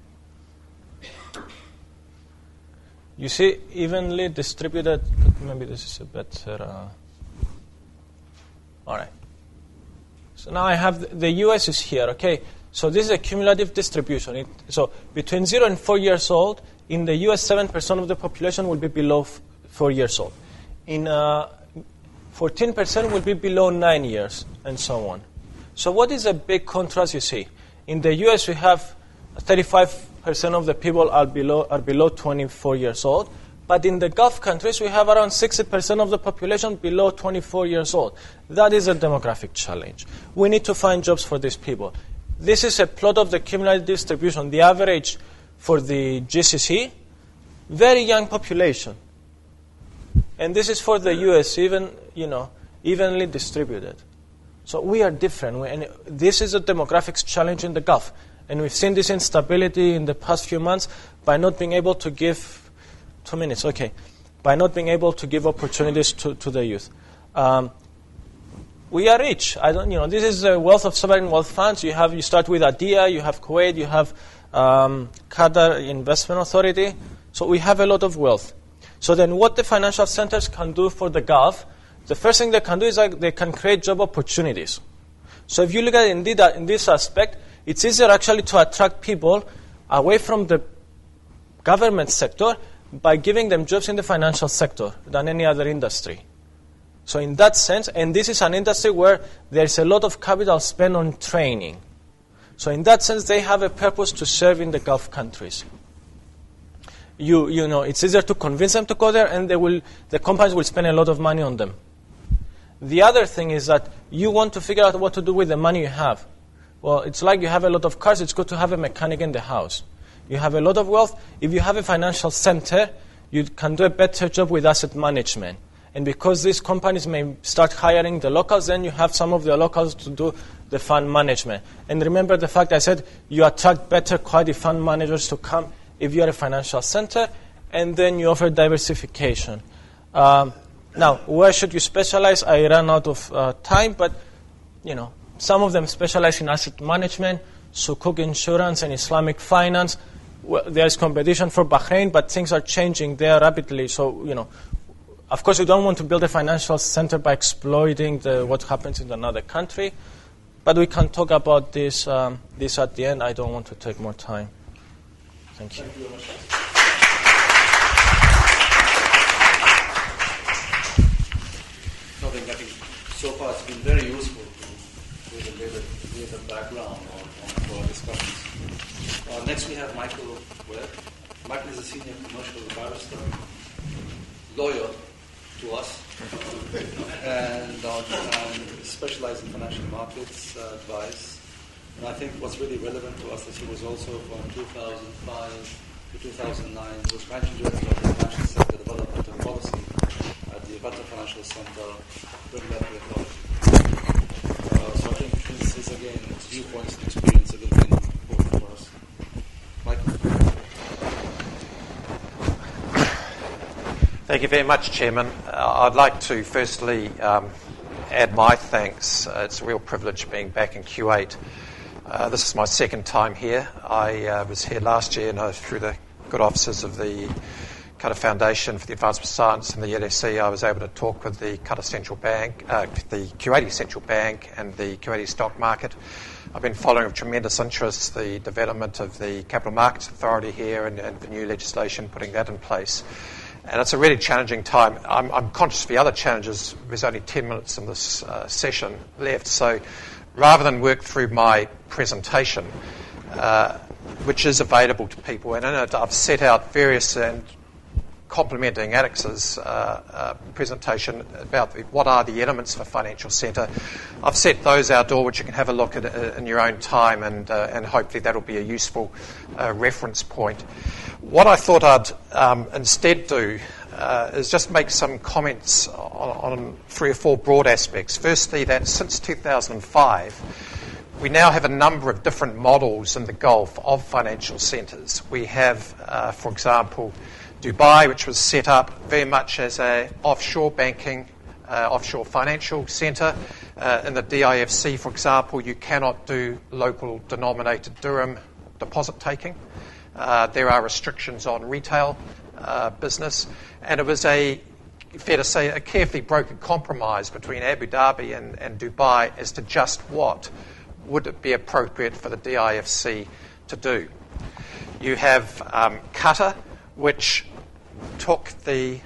S4: you see evenly distributed. Maybe this is a better. Uh, all right. So now I have the U S is here. Okay. So this is a cumulative distribution. It, so between zero and four years old, in the U S, seven percent of the population will be below f- four years old. In uh, fourteen percent will be below nine years, and so on. So what is a big contrast you see? In the U S, we have thirty-five percent of the people are below are below twenty-four years old, But in the Gulf countries, we have around sixty percent of the population below twenty-four years old. That is a demographic challenge. We need to find jobs for these people. This is a plot of the cumulative distribution. The average for the G C C, very young population. And this is for the U S, even, you know, evenly distributed. So we are different. We, and this is a demographics challenge in the Gulf. And we've seen this instability in the past few months by not being able to give... Two minutes, okay. By not being able to give opportunities to, to the youth. Um, we are rich. I don't, you know, this is the wealth of sovereign wealth funds. You have, you start with ADIA, you have Kuwait, you have um, Qatar Investment Authority. So we have a lot of wealth. So then what the financial centers can do for the Gulf, the first thing they can do is like they can create job opportunities. So if you look at it in, the, in this aspect, it's easier actually to attract people away from the government sector by giving them jobs in the financial sector than any other industry. So in that sense, and this is an industry where there's a lot of capital spent on training. So in that sense, they have a purpose to serve in the Gulf countries. You, you know, it's easier to convince them to go there, and they will, the companies will spend a lot of money on them. The other thing is that you want to figure out what to do with the money you have. Well, it's like you have a lot of cars, it's good to have a mechanic in the house. You have a lot of wealth. If you have a financial center, you can do a better job with asset management. And because these companies may start hiring the locals, then you have some of the locals to do the fund management. And remember the fact I said you attract better quality fund managers to come if you are a financial center, and then you offer diversification. Um, now, where should you specialize? I ran out of uh, time, but you know, some of them specialize in asset management, Sukuk Insurance and Islamic Finance. Well, there's competition for Bahrain, but things are changing there rapidly. So, you know, of course, you don't want to build a financial center by exploiting the, what happens in another country. But we can talk about this um, this at the end. I don't want to take more time. Thank you.
S1: Thank you very much. No, I think so far it's been very useful to give a little bit of background on, on our discussions. Uh, next, we have Michael Webb. Michael is a senior commercial barrister, lawyer to us, and uh, um, specialized in financial markets uh, advice. And I think what's really relevant to us is he was also from two thousand five to two thousand nine, was managing director of the Financial Sector Development and Policy at the Qatar Financial Center, Regulatory Authority. Uh, so I think this is, again, viewpoints and experience that have been important for us. Michael.
S3: Thank you very much, Chairman. Uh, I'd like to firstly um, add my thanks. Uh, it's a real privilege being back in Kuwait. Uh, this is my second time here. I uh, was here last year and I was through the good offices of the Qatar Foundation for the Advancement of Science and the L S E. I was able to talk with the Qatar Central Bank, uh, the Kuwaiti Central Bank and the Kuwaiti stock market. I've been following with tremendous interest the development of the Capital Markets Authority here and, and the new legislation, putting that in place. And it's a really challenging time. I'm, I'm conscious of the other challenges. There's only ten minutes in this uh, session left. So rather than work through my presentation, uh, which is available to people, and in it I've set out various and complementing Alex's uh, uh, presentation about the, what are the elements of a financial centre. I've set those outdoor, which you can have a look at uh, in your own time, and, uh, and hopefully that'll be a useful uh, reference point. What I thought I'd um, instead do uh, is just make some comments on, on three or four broad aspects. Firstly, that since two thousand five, we now have a number of different models in the Gulf of financial centres. We have, uh, for example, Dubai, which was set up very much as an offshore banking, uh, offshore financial centre. Uh, in the D I F C, for example, you cannot do local denominated dirham deposit taking. Uh, there are restrictions on retail uh, business, and it was a, fair to say, a carefully brokered compromise between Abu Dhabi and, and Dubai as to just what would it be appropriate for the D I F C to do. You have um, Qatar, which took the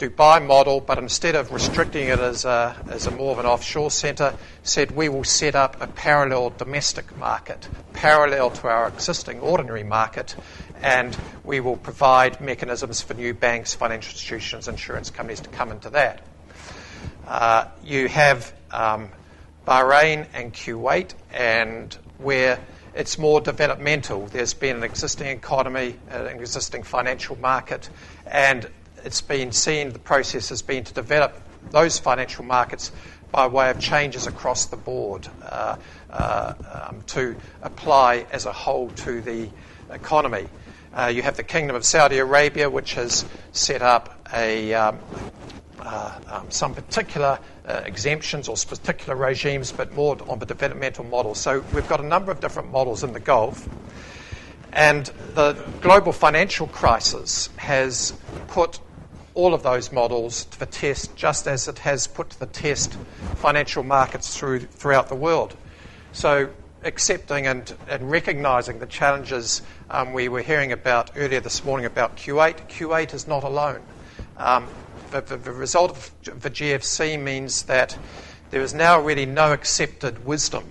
S3: Dubai model, but instead of restricting it as a, as a more of an offshore centre, said we will set up a parallel domestic market, parallel to our existing ordinary market, and we will provide mechanisms for new banks, financial institutions, insurance companies to come into that. Uh, you have um, Bahrain and Kuwait, and where it's more developmental. There's been an existing economy, an existing financial market, and it's been seen, the process has been to develop those financial markets by way of changes across the board uh, uh, um, to apply as a whole to the economy. Uh, you have the Kingdom of Saudi Arabia, which has set up a um, uh, um, some particular uh, exemptions or particular regimes, but more on the developmental model. So we've got a number of different models in the Gulf. And the global financial crisis has put all of those models to the test, just as it has put to the test financial markets through, throughout the world. So accepting and, and recognising the challenges um, we were hearing about earlier this morning about Kuwait, Kuwait is not alone. Um, the, the, the result of the G F C means that there is now really no accepted wisdom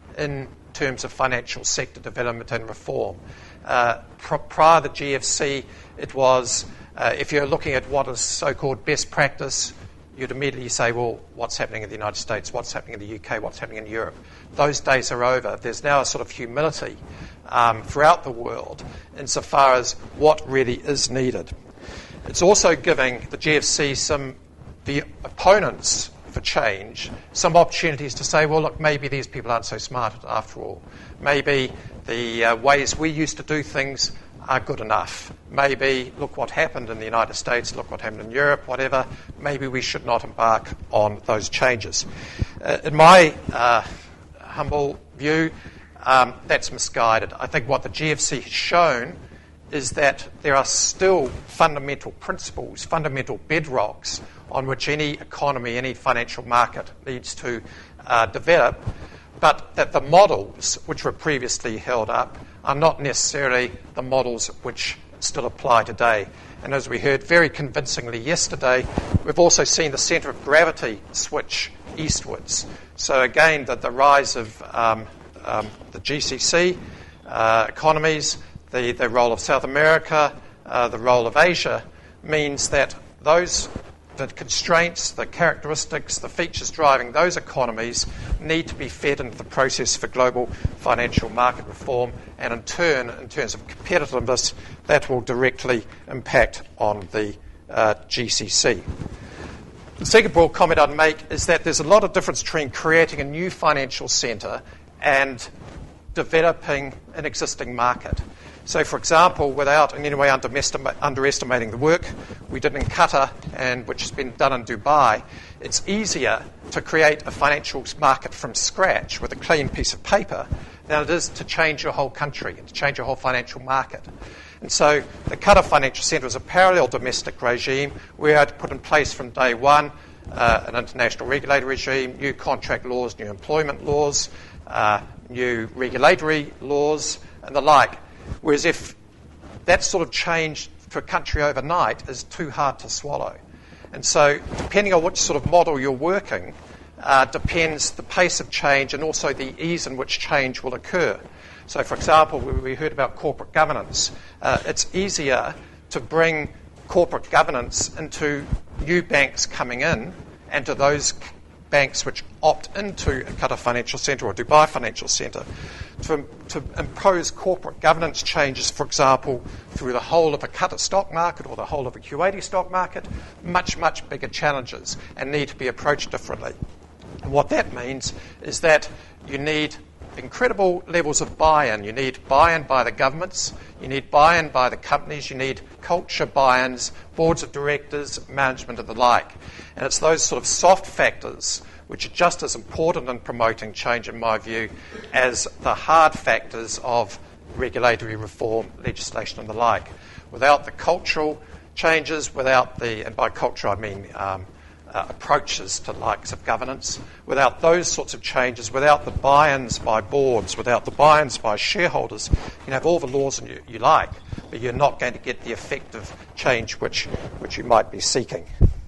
S3: in terms of financial sector development and reform. Uh, pr- prior to the G F C, it was, uh, if you're looking at what is so-called best practice, you'd immediately say, well, what's happening in the United States, what's happening in the U K, what's happening in Europe. Those days are over. There's now a sort of humility um, throughout the world insofar as what really is needed. It's also giving the G F C some, the opponents for change, some opportunities to say, well, look, maybe these people aren't so smart after all. Maybe the uh, ways we used to do things are good enough. Maybe look what happened in the United States, look what happened in Europe, whatever. Maybe we should not embark on those changes. Uh, in my uh, humble view, um, that's misguided. I think what the G F C has shown is that there are still fundamental principles, fundamental bedrocks on which any economy, any financial market needs to uh, develop, but that the models which were previously held up are not necessarily the models which still apply today. And as we heard very convincingly yesterday, we've also seen the centre of gravity switch eastwards. So again, that the rise of um, um, the G C C uh, economies, the, the role of South America, uh, the role of Asia, means that those the constraints, the characteristics, the features driving those economies need to be fed into the process for global financial market reform, and in turn, in terms of competitiveness, that will directly impact on the uh, G C C. The second broad comment I'd make is that there's a lot of difference between creating a new financial centre and developing an existing market. So, for example, without in any way underestimating the work we did in Qatar and which has been done in Dubai, it's easier to create a financial market from scratch with a clean piece of paper than it is to change your whole country, to change your whole financial market. And so the Qatar Financial Centre is a parallel domestic regime. We had to put in place from day one uh, an international regulatory regime, new contract laws, new employment laws, uh, new regulatory laws, and the like. Whereas if that sort of change for a country overnight is too hard to swallow. And so depending on which sort of model you're working, uh, depends the pace of change and also the ease in which change will occur. So, for example, we heard about corporate governance. Uh, it's easier to bring corporate governance into new banks coming in and to those banks which opt into a Qatar Financial Centre or Dubai Financial Centre to, to impose corporate governance changes, for example, through the whole of a Qatar stock market or the whole of a Kuwaiti stock market, much, much bigger challenges and need to be approached differently. And what that means is that you need incredible levels of buy-in. You need buy-in by the governments, you need buy-in by the companies, you need culture buy-ins, boards of directors, management and the like. And it's those sort of soft factors which are just as important in promoting change, in my view, as the hard factors of regulatory reform, legislation and the like. Without the cultural changes, without the, and by culture I mean um, Uh, approaches to likes of governance, without those sorts of changes, without the buy-ins by boards, without the buy-ins by shareholders, you can have all the laws you, you like, but you're not going to get the effective change which, which you might be seeking.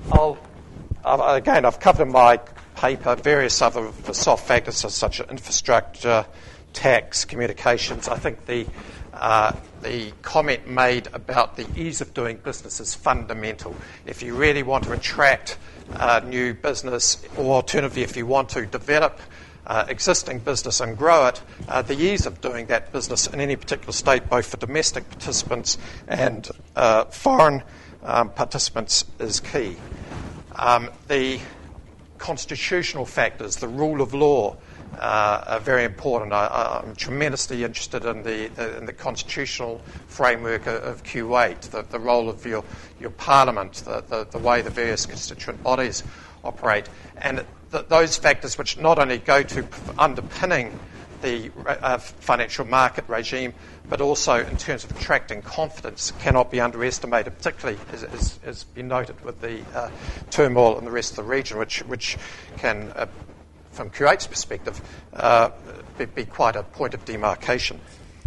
S3: I'll, I'll, again, I've covered in my paper various other soft factors such as infrastructure, tax, communications. I think the uh, the comment made about the ease of doing business is fundamental. If you really want to attract uh, new business, or alternatively, if you want to develop uh, existing business and grow it, uh, the ease of doing that business in any particular state, both for domestic participants and uh, foreign um, participants, is key. Um, the constitutional factors, the rule of law, uh, are very important. I, I'm tremendously interested in the, the, in the constitutional framework of, of Kuwait, the, the role of your, your parliament, the, the, the way the various constituent bodies operate, and th- those factors which not only go to underpinning the uh, financial market regime, but also in terms of attracting confidence, cannot be underestimated, particularly as as, as been noted with the uh, turmoil in the rest of the region, which which can, uh, from Kuwait's perspective, uh, be, be quite a point of demarcation.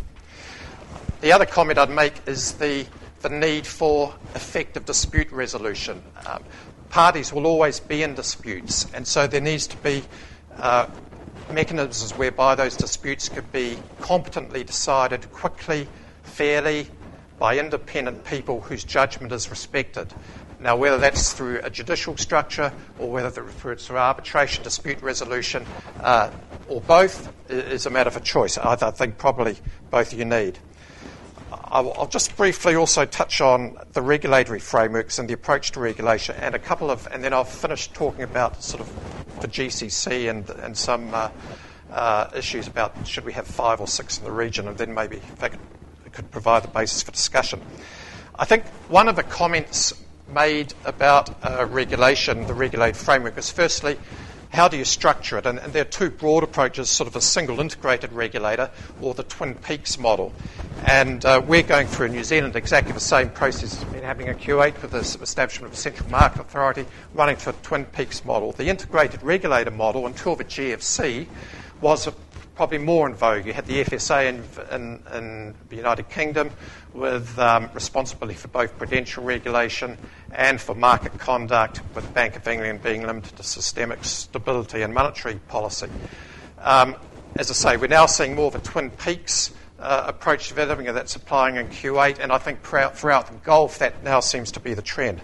S3: The other comment I'd make is the the need for effective dispute resolution. Um, parties will always be in disputes, and so there needs to be uh, mechanisms whereby those disputes could be competently decided quickly, fairly, by independent people whose judgment is respected. Now, whether that's through a judicial structure or whether it's through arbitration, dispute resolution, uh, or both, is a matter for choice. I think probably both you need. I'll, I'll just briefly also touch on the regulatory frameworks and the approach to regulation, and a couple of, and then I'll finish talking about sort of the G C C and and some uh, uh, issues about should we have five or six in the region, and then maybe if that could, it could provide the basis for discussion. I think one of the comments made about uh, regulation, the regulated framework, is firstly, how do you structure it? And, and there are two broad approaches, sort of a single integrated regulator or the Twin Peaks model. And uh, we're going through in New Zealand exactly the same process has been happening in Kuwait with the establishment of a central market authority running to a Twin Peaks model. The integrated regulator model until the G F C was a, probably more in vogue. You had the F S A in, in, in the United Kingdom with um, responsibility for both prudential regulation and for market conduct, with the Bank of England being limited to systemic stability and monetary policy. Um, as I say, we're now seeing more of a Twin Peaks uh, approach developing, and that's applying in Kuwait, and I think throughout, throughout the Gulf that now seems to be the trend.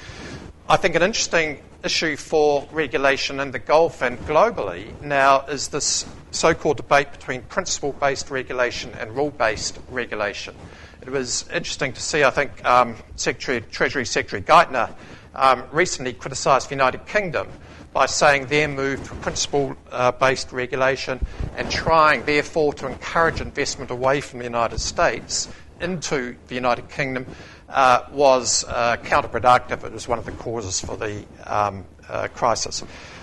S3: I think an interesting issue for regulation in the Gulf and globally now is this so-called debate between principle-based regulation and rule-based regulation. It was interesting to see, I think, um, Secretary, Treasury Secretary Geithner um, recently criticised the United Kingdom by saying their move to principle-based regulation and trying, therefore, to encourage investment away from the United States into the United Kingdom uh, was uh, counterproductive. It was one of the causes for the um, uh, crisis.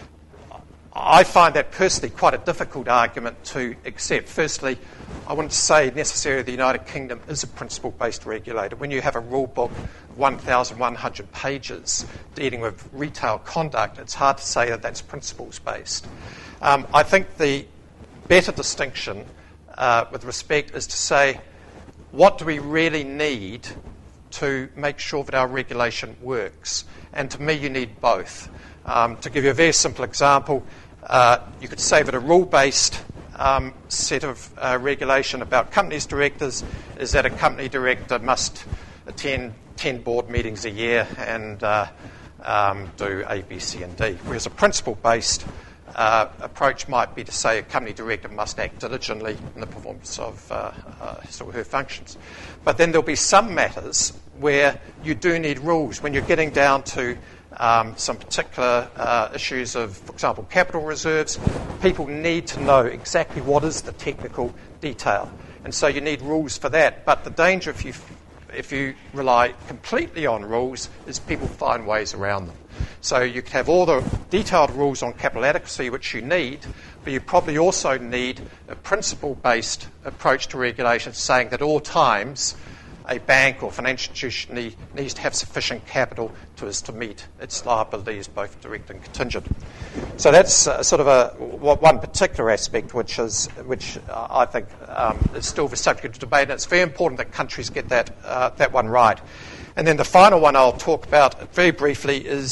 S3: I find that personally quite a difficult argument to accept. Firstly, I wouldn't say necessarily the United Kingdom is a principle-based regulator. When you have a rule book of one thousand one hundred pages dealing with retail conduct, it's hard to say that that's principles-based. Um, I think the better distinction uh, with respect is to say, what do we really need to make sure that our regulation works? And to me, you need both. Um, to give you a very simple example, uh, you could say that a rule-based um, set of uh, regulation about companies directors is that a company director must attend ten board meetings a year and uh, um, do A, B, C, and D. Whereas a principle-based uh, approach might be to say a company director must act diligently in the performance of uh, uh, his or her functions. But then there'll be some matters where you do need rules. When you're getting down to Um, some particular uh, issues of, for example, capital reserves, people need to know exactly what is the technical detail. And so you need rules for that. But the danger if you if you rely completely on rules is people find ways around them. So you can have all the detailed rules on capital adequacy, which you need, but you probably also need a principle-based approach to regulation, saying that at all times a bank or financial institution need, needs to have sufficient capital to, to meet its liabilities, both direct and contingent. So that's uh, sort of a one particular aspect, which is which uh, I think um, is still the subject of debate, and it's very important that countries get that uh, that one right. And then the final one I'll talk about very briefly is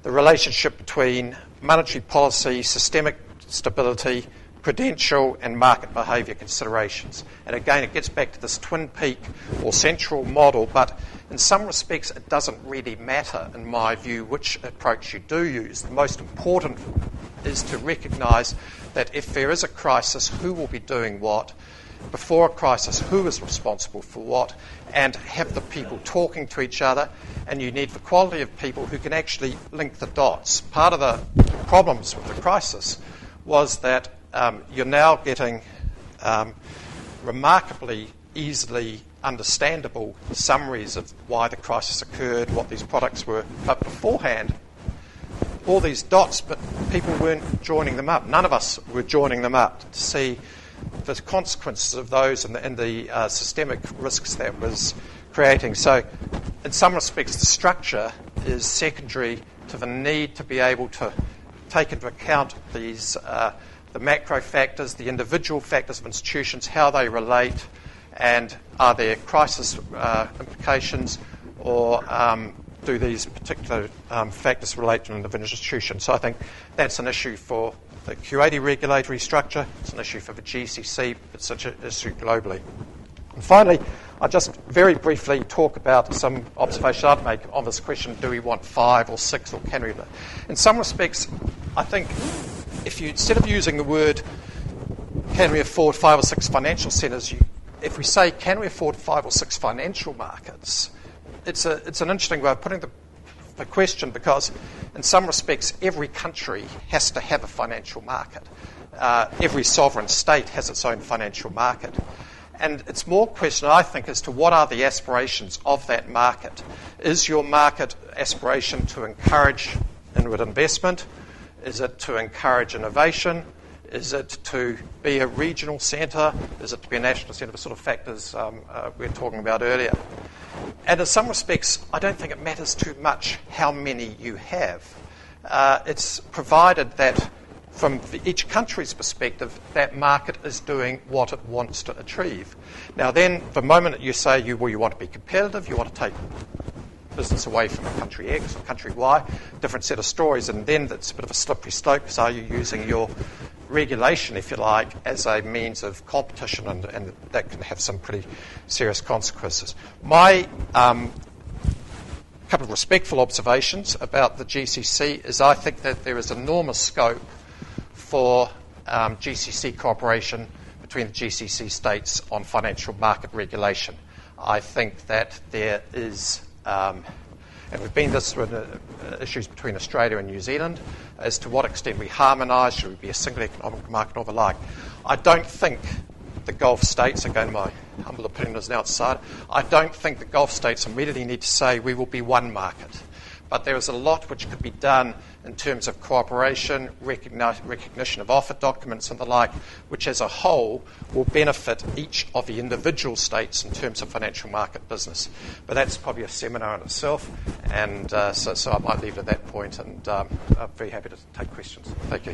S3: the relationship between monetary policy, systemic stability, prudential and market behaviour considerations. And again, it gets back to this twin peak or central model, but in some respects it doesn't really matter, in my view, which approach you do use. The most important is to recognise that if there is a crisis, who will be doing what? Before a crisis, who is responsible for what? And have the people talking to each other. And you need the quality of people who can actually link the dots. Part of the problems with the crisis was that um, you're now getting um, remarkably easily understandable summaries of why the crisis occurred, what these products were. But beforehand, all these dots, but people weren't joining them up. None of us were joining them up to see the consequences of those and the, and the uh, systemic risks that was creating. So in some respects, the structure is secondary to the need to be able to take into account these uh, the macro factors, the individual factors of institutions, how they relate, and are there crisis uh, implications, or um, do these particular um, factors relate to an individual institution? So I think that's an issue for the Q eighty regulatory structure, it's an issue for the G C C, it's such an issue globally. And finally, I'll just very briefly talk about some observations I'd make on this question, do we want five or six or can we? In some respects, I think if you, instead of using the word can we afford five or six financial centres, you, if we say can we afford five or six financial markets, it's a it's an interesting way of putting the, the question, because in some respects every country has to have a financial market. Uh, every sovereign state has its own financial market. And it's more a question, I think, as to what are the aspirations of that market. Is your market aspiration to encourage inward investment? Is it to encourage innovation? Is it to be a regional centre? Is it to be a national centre? The sort of factors um, uh, we were talking about earlier. And in some respects, I don't think it matters too much how many you have. Uh, it's provided that from each country's perspective, that market is doing what it wants to achieve. Now then, the moment that you say you, well, you want to be competitive, you want to take business away from country X or country Y, different set of stories, and then it's a bit of a slippery slope, because are you using your regulation, if you like, as a means of competition, and, and that can have some pretty serious consequences. My um, couple of respectful observations about the G C C is I think that there is enormous scope for um, G C C cooperation between the G C C states on financial market regulation. I think that there is, um, and we've been this with uh, issues between Australia and New Zealand, as to what extent we harmonise, should we be a single economic market or the like. I don't think the Gulf states, again my humble opinion as an outsider, I don't think the Gulf states immediately need to say we will be one market. But there is a lot which could be done in terms of cooperation, recogni- recognition of offer documents and the like, which as a whole will benefit each of the individual states in terms of financial market business. But that's probably a seminar in itself, and uh, so, so I might leave it at that point, and um, I'm very happy to take questions. Thank you.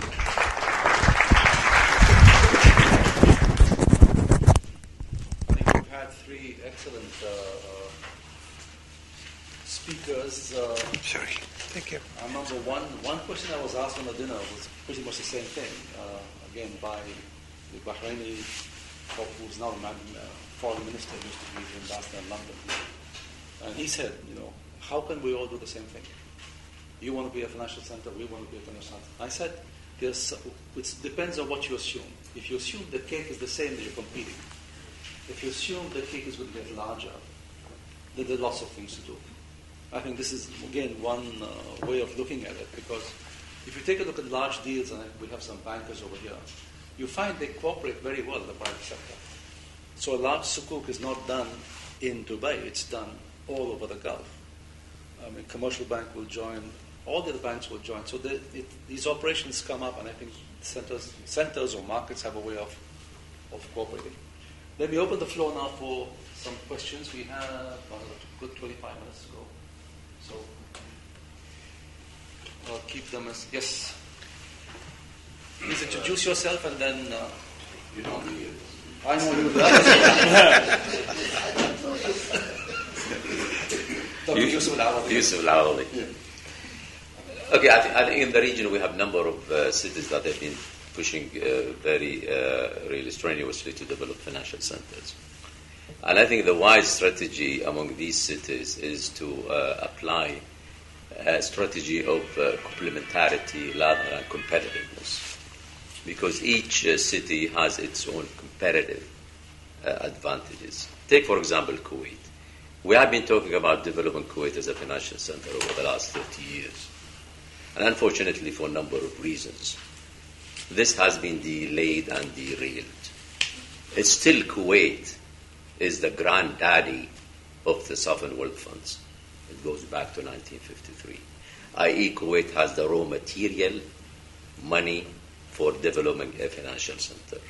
S1: I think we've had three excellent uh, uh, speakers. Uh,
S2: Sorry. Thank you.
S1: I remember one, one question I was asked on the dinner was pretty much the same thing, uh, again, by the Bahraini cop who's now a uh, foreign minister, used to be the ambassador in London. And he said, you know, how can we all do the same thing? You want to be a financial center, we want to be a financial center. I said, there's, it depends on what you assume. If you assume the cake is the same, then you're competing. If you assume the cake is going to get larger, then there are lots of things to do. I think this is, again, one uh, way of looking at it, because if you take a look at large deals, and we have some bankers over here, you find they cooperate very well in the private sector. So a large sukuk is not done in Dubai, it's done all over the Gulf. I mean, commercial bank will join, all the other banks will join. So the, it, these operations come up, and I think centers, centers or markets have a way of, of cooperating. Let me open the floor now for some questions. We have about a good twenty-five minutes to go. So I'll keep them as, yes. Please introduce yourself, and then uh,
S5: you know me.
S1: I know you. Doctor Yusuf Al-Awadi.
S5: Yusuf Al-Awadi.
S1: Yeah.
S5: Okay, I, th- I think in the region we have a number of uh, cities that have been pushing uh, very uh, really strenuously to develop financial centers. And I think the wise strategy among these cities is to uh, apply a strategy of uh, complementarity rather than competitiveness, because each uh, city has its own competitive uh, advantages. Take, for example, Kuwait. We have been talking about developing Kuwait as a financial center over the last thirty years. And unfortunately, for a number of reasons, this has been delayed and derailed. It's still Kuwait is the granddaddy of the sovereign wealth funds. It goes back to nineteen fifty-three, that is Kuwait has the raw material, money for developing a financial center.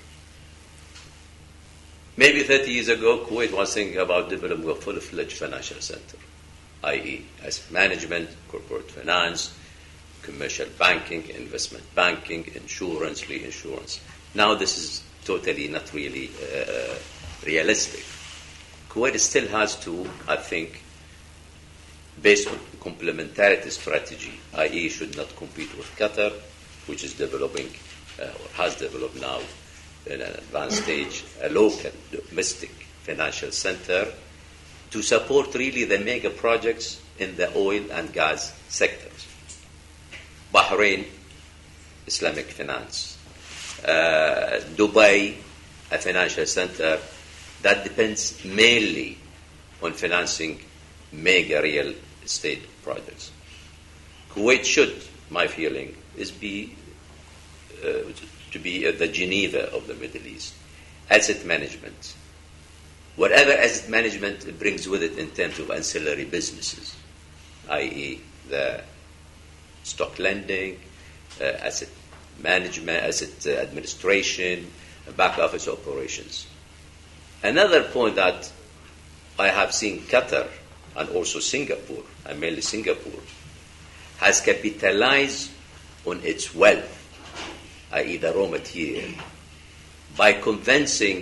S5: Maybe thirty years ago, Kuwait was thinking about developing a full-fledged financial center, that is asset management, corporate finance, commercial banking, investment banking, insurance, reinsurance. Now this is totally not really uh, realistic. Kuwait still has to, I think, based on complementarity strategy, that is should not compete with Qatar, which is developing uh, or has developed now in an advanced stage a local domestic financial center to support really the mega projects in the oil and gas sectors. Bahrain, Islamic finance. Uh, Dubai, a financial center that depends mainly on financing mega real estate projects. Kuwait should, my feeling, is be uh, to be uh, the Geneva of the Middle East. Asset management. Whatever asset management brings with it in terms of ancillary businesses, that is the stock lending, uh, asset management, asset uh, administration, back office operations. Another point that I have seen Qatar and also Singapore, and mainly Singapore, has capitalized on its wealth, that is the raw material, by convincing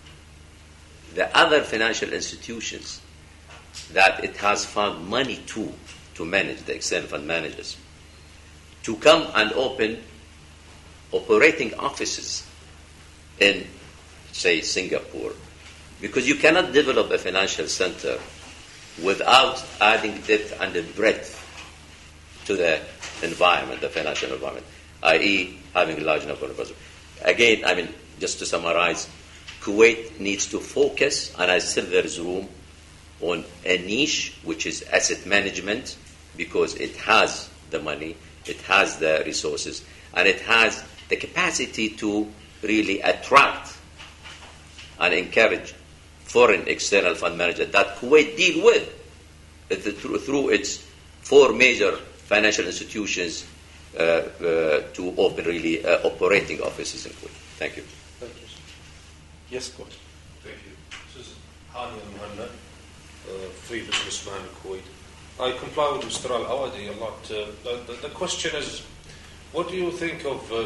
S5: the other financial institutions that it has found money to, to manage, the external fund managers, to come and open operating offices in, say, Singapore. Because you cannot develop a financial center without adding depth and breadth to the environment, the financial environment, that is having a large number of persons. Again, I mean, just to summarize, Kuwait needs to focus, and I still there is room, on a niche, which is asset management, because it has the money, it has the resources, and it has the capacity to really attract and encourage foreign external fund managers that Kuwait deal with through, through its four major financial institutions uh, uh, to open really uh, operating offices in Kuwait. Thank you.
S1: Thank you. Yes, go ahead.
S6: Thank you. This is Hani Al-Muhanna, uh, free businessman in Kuwait. I comply with Mister Al-Awadi a lot. Uh, the, the, the question is, what do you think of, uh,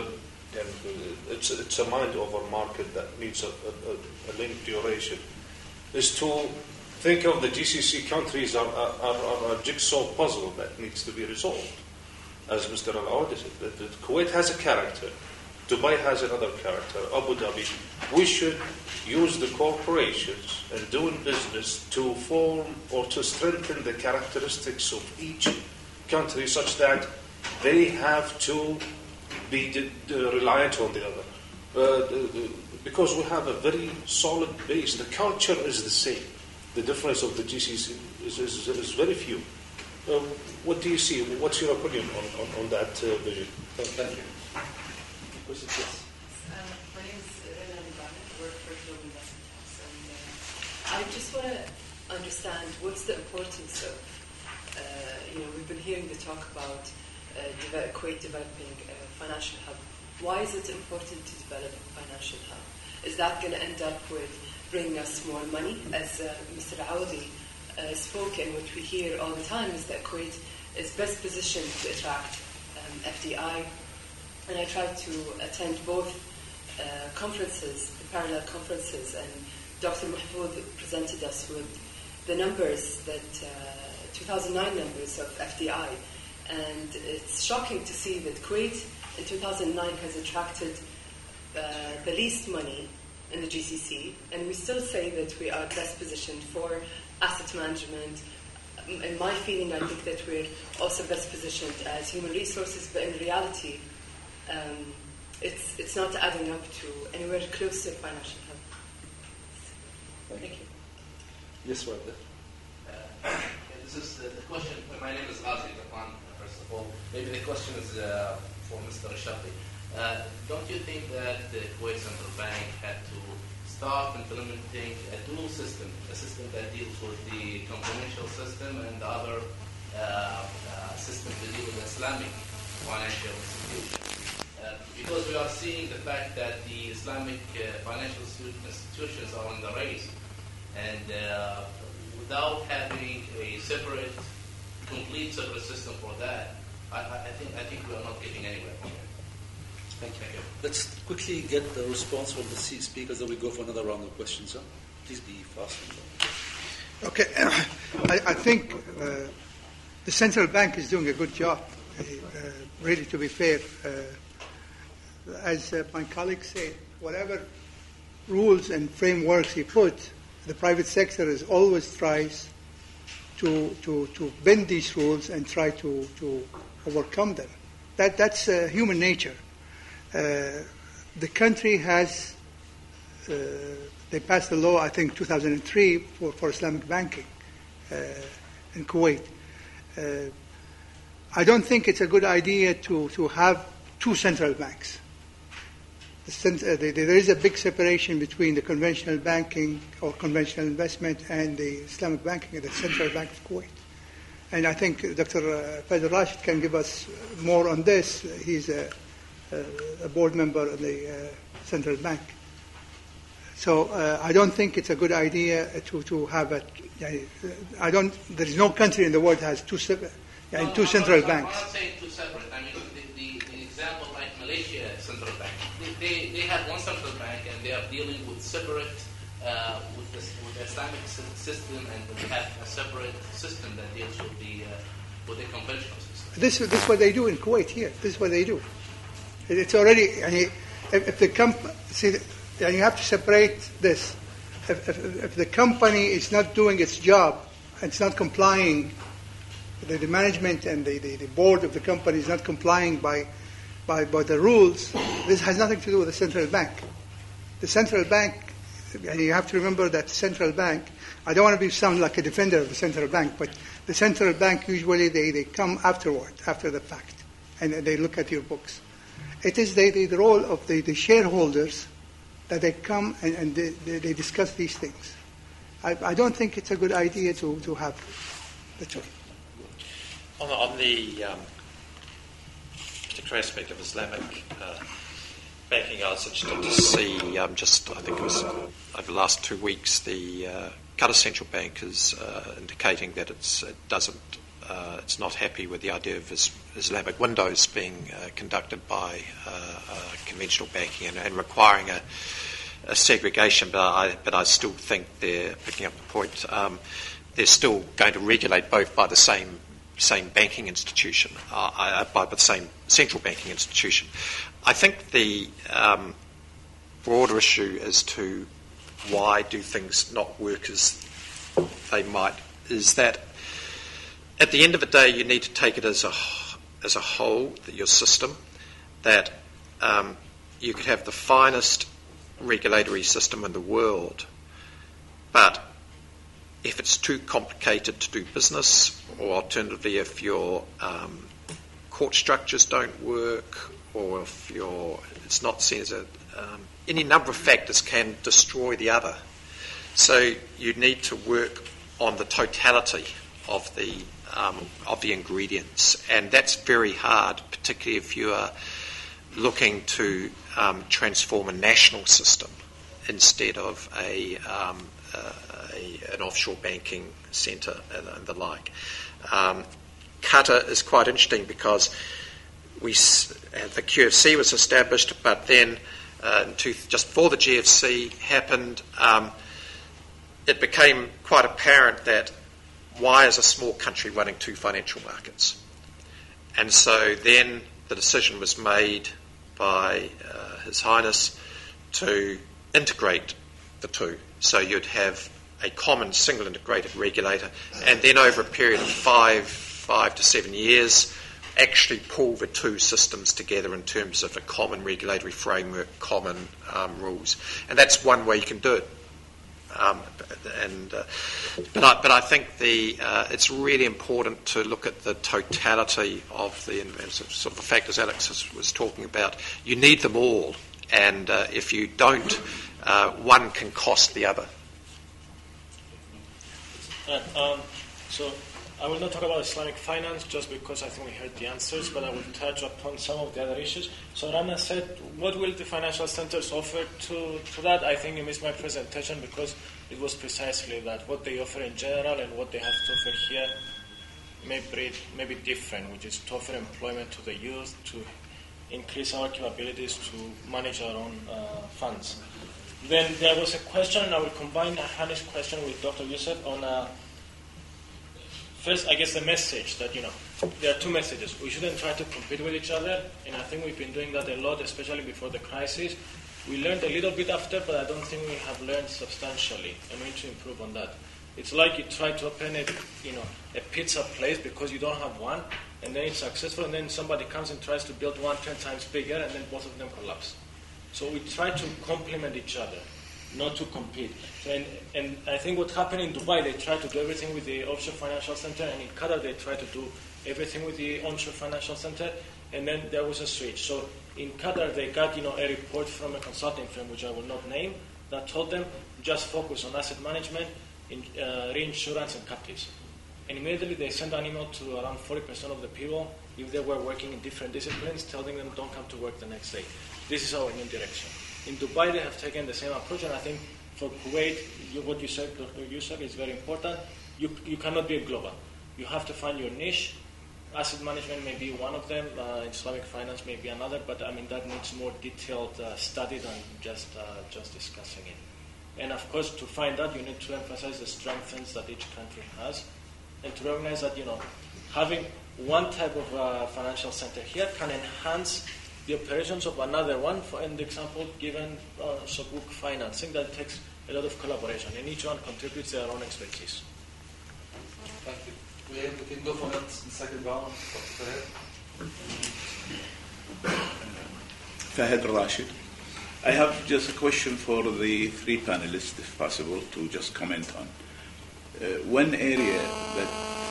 S6: it's, it's a mind-over market that needs a, a, a linked duration, is to think of the G C C countries are, are, are a jigsaw puzzle that needs to be resolved. As Mister Al-Awadi said, that, that Kuwait has a character, Dubai has another character, Abu Dhabi. We should use the corporations and doing business to form or to strengthen the characteristics of each country such that they have to be d- d- reliant on the other. Uh, the, the, because we have a very solid base. The culture is the same. The difference of the G C C is, is, is very few. Uh, what do you see? What's your opinion on, on, on that uh, vision?
S1: Thank you.
S7: Um, my name is Rena Libanet. I work for Global Investment House. And uh, I just want to understand what's the importance of, uh, you know, we've been hearing the talk about uh, develop, Kuwait developing a financial hub. Why is it important to develop a financial hub? Is that going to end up with bringing us more money? As uh, Mister Aoudi uh, spoke, and what we hear all the time is that Kuwait is best positioned to attract um, F D I. And I tried to attend both uh, conferences, the parallel conferences, and Doctor Mahfoud presented us with the numbers that, uh, two thousand nine numbers of F D I, And it's shocking to see that Kuwait in two thousand nine has attracted uh, the least money in the G C C, and we still say that we are best positioned for asset management. In my feeling, I think that we're also best positioned as human resources, but in reality, um, it's it's not adding up to anywhere close to financial help.
S1: Thank,
S7: Thank you.
S1: Yes, right there.
S8: Uh, yeah, this is uh, the question. My name is Ghazi Rahman, first of all. Maybe the question is uh, for Mister Rashadi. Uh, don't you think that the Kuwait Central Bank had to start implementing a dual system, a system that deals with the confidential system and the other uh, uh, system to deal with Islamic financial institutions? Uh, because we are seeing the fact that the Islamic uh, financial institutions are on the race, and uh, without having a separate, complete separate system for that, I, I think I think we are not getting anywhere.
S1: Thank you. Let's quickly get the response from the speakers, then we go for another round of questions. Huh? Please be fast.
S2: Okay, I, I think uh, the central bank is doing a good job. Uh, really, to be fair, uh, as uh, my colleague said, whatever rules and frameworks he put, the private sector is always tries to to to bend these rules and try to to overcome them. That that's uh, human nature. Uh, the country has, uh, they passed a law, I think, two thousand three for, for Islamic banking uh, in Kuwait. Uh, I don't think it's a good idea to, to have two central banks. The cent- uh, the, the, there is a big separation between the conventional banking or conventional investment and the Islamic banking at the Central Bank of Kuwait. And I think Doctor Faisal Rashid can give us more on this. He's a Uh, a board member of the uh, central bank. So uh, I don't think it's a good idea to, to have a. I don't. There is no country in the world that has two separate,
S8: no,
S2: two
S8: no,
S2: central
S8: I'm
S2: banks.
S8: I'm not saying two separate. I mean, the, the, the example like Malaysia Central Bank. They, they, they have one central bank and they are dealing with separate uh, with, the, with the Islamic system, and they have a separate system that deals with the uh, with the conventional system.
S2: This, this is what they do in Kuwait here. This is what they do. It's already, I mean, if, if the company, see, and you have to separate this. If, if, if the company is not doing its job, and it's not complying, the, the management and the, the, the board of the company is not complying by, by, by the rules, this has nothing to do with the central bank. The central bank, and you have to remember that the central bank, I don't want to be sound like a defender of the central bank, but the central bank usually they, they come afterward, after the fact, and they look at your books. It is the, the, the role of the, the shareholders that they come and, and they, they, they discuss these things. I, I don't think it's a good idea to, to have the two.
S3: On the, on the um, particular aspect of Islamic uh, banking, I was interested to see, um, just I think it was over the last two weeks, the uh, Qatar Central Bank is uh, indicating that it's, it doesn't Uh, it's not happy with the idea of is, Islamic windows being uh, conducted by uh, uh, conventional banking and, and requiring a, a segregation, but I, but I still think they're picking up the point. Um, they're still going to regulate both by the same same banking institution, uh, by the same central banking institution. I think the um, broader issue as to why do things not work as they might is that at the end of the day, you need to take it as a as a whole, that your system, that um, you could have the finest regulatory system in the world, but if it's too complicated to do business, or alternatively, if your um, court structures don't work, or if your it's not seen as a um, any number of factors can destroy the other. So you need to work on the totality of the um, of the ingredients, and that's very hard, particularly if you are looking to um, transform a national system instead of a, um, uh, a an offshore banking centre and, and the like. Um, Qatar is quite interesting because we the Q F C was established, but then uh, two, just before the G F C happened, um, it became quite apparent that why is a small country running two financial markets? And so then the decision was made by uh, His Highness to integrate the two. So you'd have a common single integrated regulator, and then over a period of five, five to seven years, actually pull the two systems together in terms of a common regulatory framework, common um, rules. And that's one way you can do it. Um, and uh, but I but I think the uh, it's really important to look at the totality of the sort of the factors Alex was, was talking about. You need them all, and uh, if you don't, uh, one can cost the other.
S4: Uh, um, so I will not talk about Islamic finance just because I think we heard the answers, but I will touch upon some of the other issues. So Rana said, what will the financial centers offer to, to that? I think you missed my presentation because it was precisely that. What they offer in general and what they have to offer here may be, may be different, which is to offer employment to the youth, to increase our capabilities to manage our own uh, funds. Then there was a question, and I will combine Hani's question with Doctor Youssef on uh, first, I guess the message that, you know, there are two messages. We shouldn't try to compete with each other, and I think we've been doing that a lot, especially before the crisis. We learned a little bit after, but I don't think we have learned substantially, and we need to improve on that. It's like you try to open a, you know, a pizza place because you don't have one, and then it's successful, and then somebody comes and tries to build one ten times bigger, and then both of them collapse. So we try to complement each other, not to compete. And, and I think what happened in Dubai, they tried to do everything with the offshore financial center, and in Qatar they tried to do everything with the onshore financial center, and then there was a switch. So in Qatar they got, you know, a report from a consulting firm, which I will not name, that told them just focus on asset management, in, uh, reinsurance, and captives. And immediately they sent an email to around forty percent of the people, if they were working in different disciplines, telling them don't come to work the next day. This is our new direction. In Dubai, they have taken the same approach, and I think for Kuwait, you, what you said, Doctor Youssef, is very important. You, you cannot be a global. You have to find your niche. Asset management may be one of them. Uh, Islamic finance may be another, but I mean that needs more detailed uh, study than just uh, just discussing it. And of course, to find that, you need to emphasize the strengths that each country has, and to recognize that, you know, having one type of uh, financial center here can enhance the operations of another one. For an example, given uh, Sukuk financing, that takes a lot of collaboration, and each one contributes their own expertise.
S1: Thank you. We, we can go for that second round.
S9: Fahad Rashid. I have just a question for the three panelists, if possible, to just comment on. Uh, one area that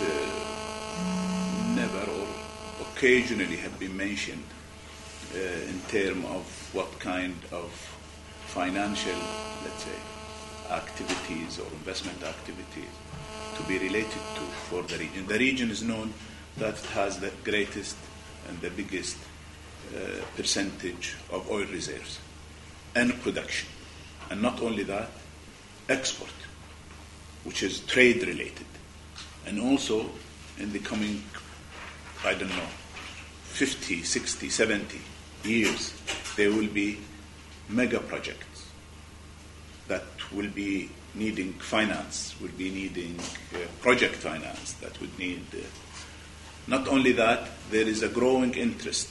S9: uh, never or occasionally have been mentioned Uh, in terms of what kind of financial, let's say, activities or investment activities to be related to for the region. The region is known that it has the greatest and the biggest uh, percentage of oil reserves and production. And not only that, export, which is trade related. And also in the coming, I don't know, fifty, sixty, seventy years, there will be mega projects that will be needing finance, will be needing uh, project finance, that would need. Uh, not only that, there is a growing interest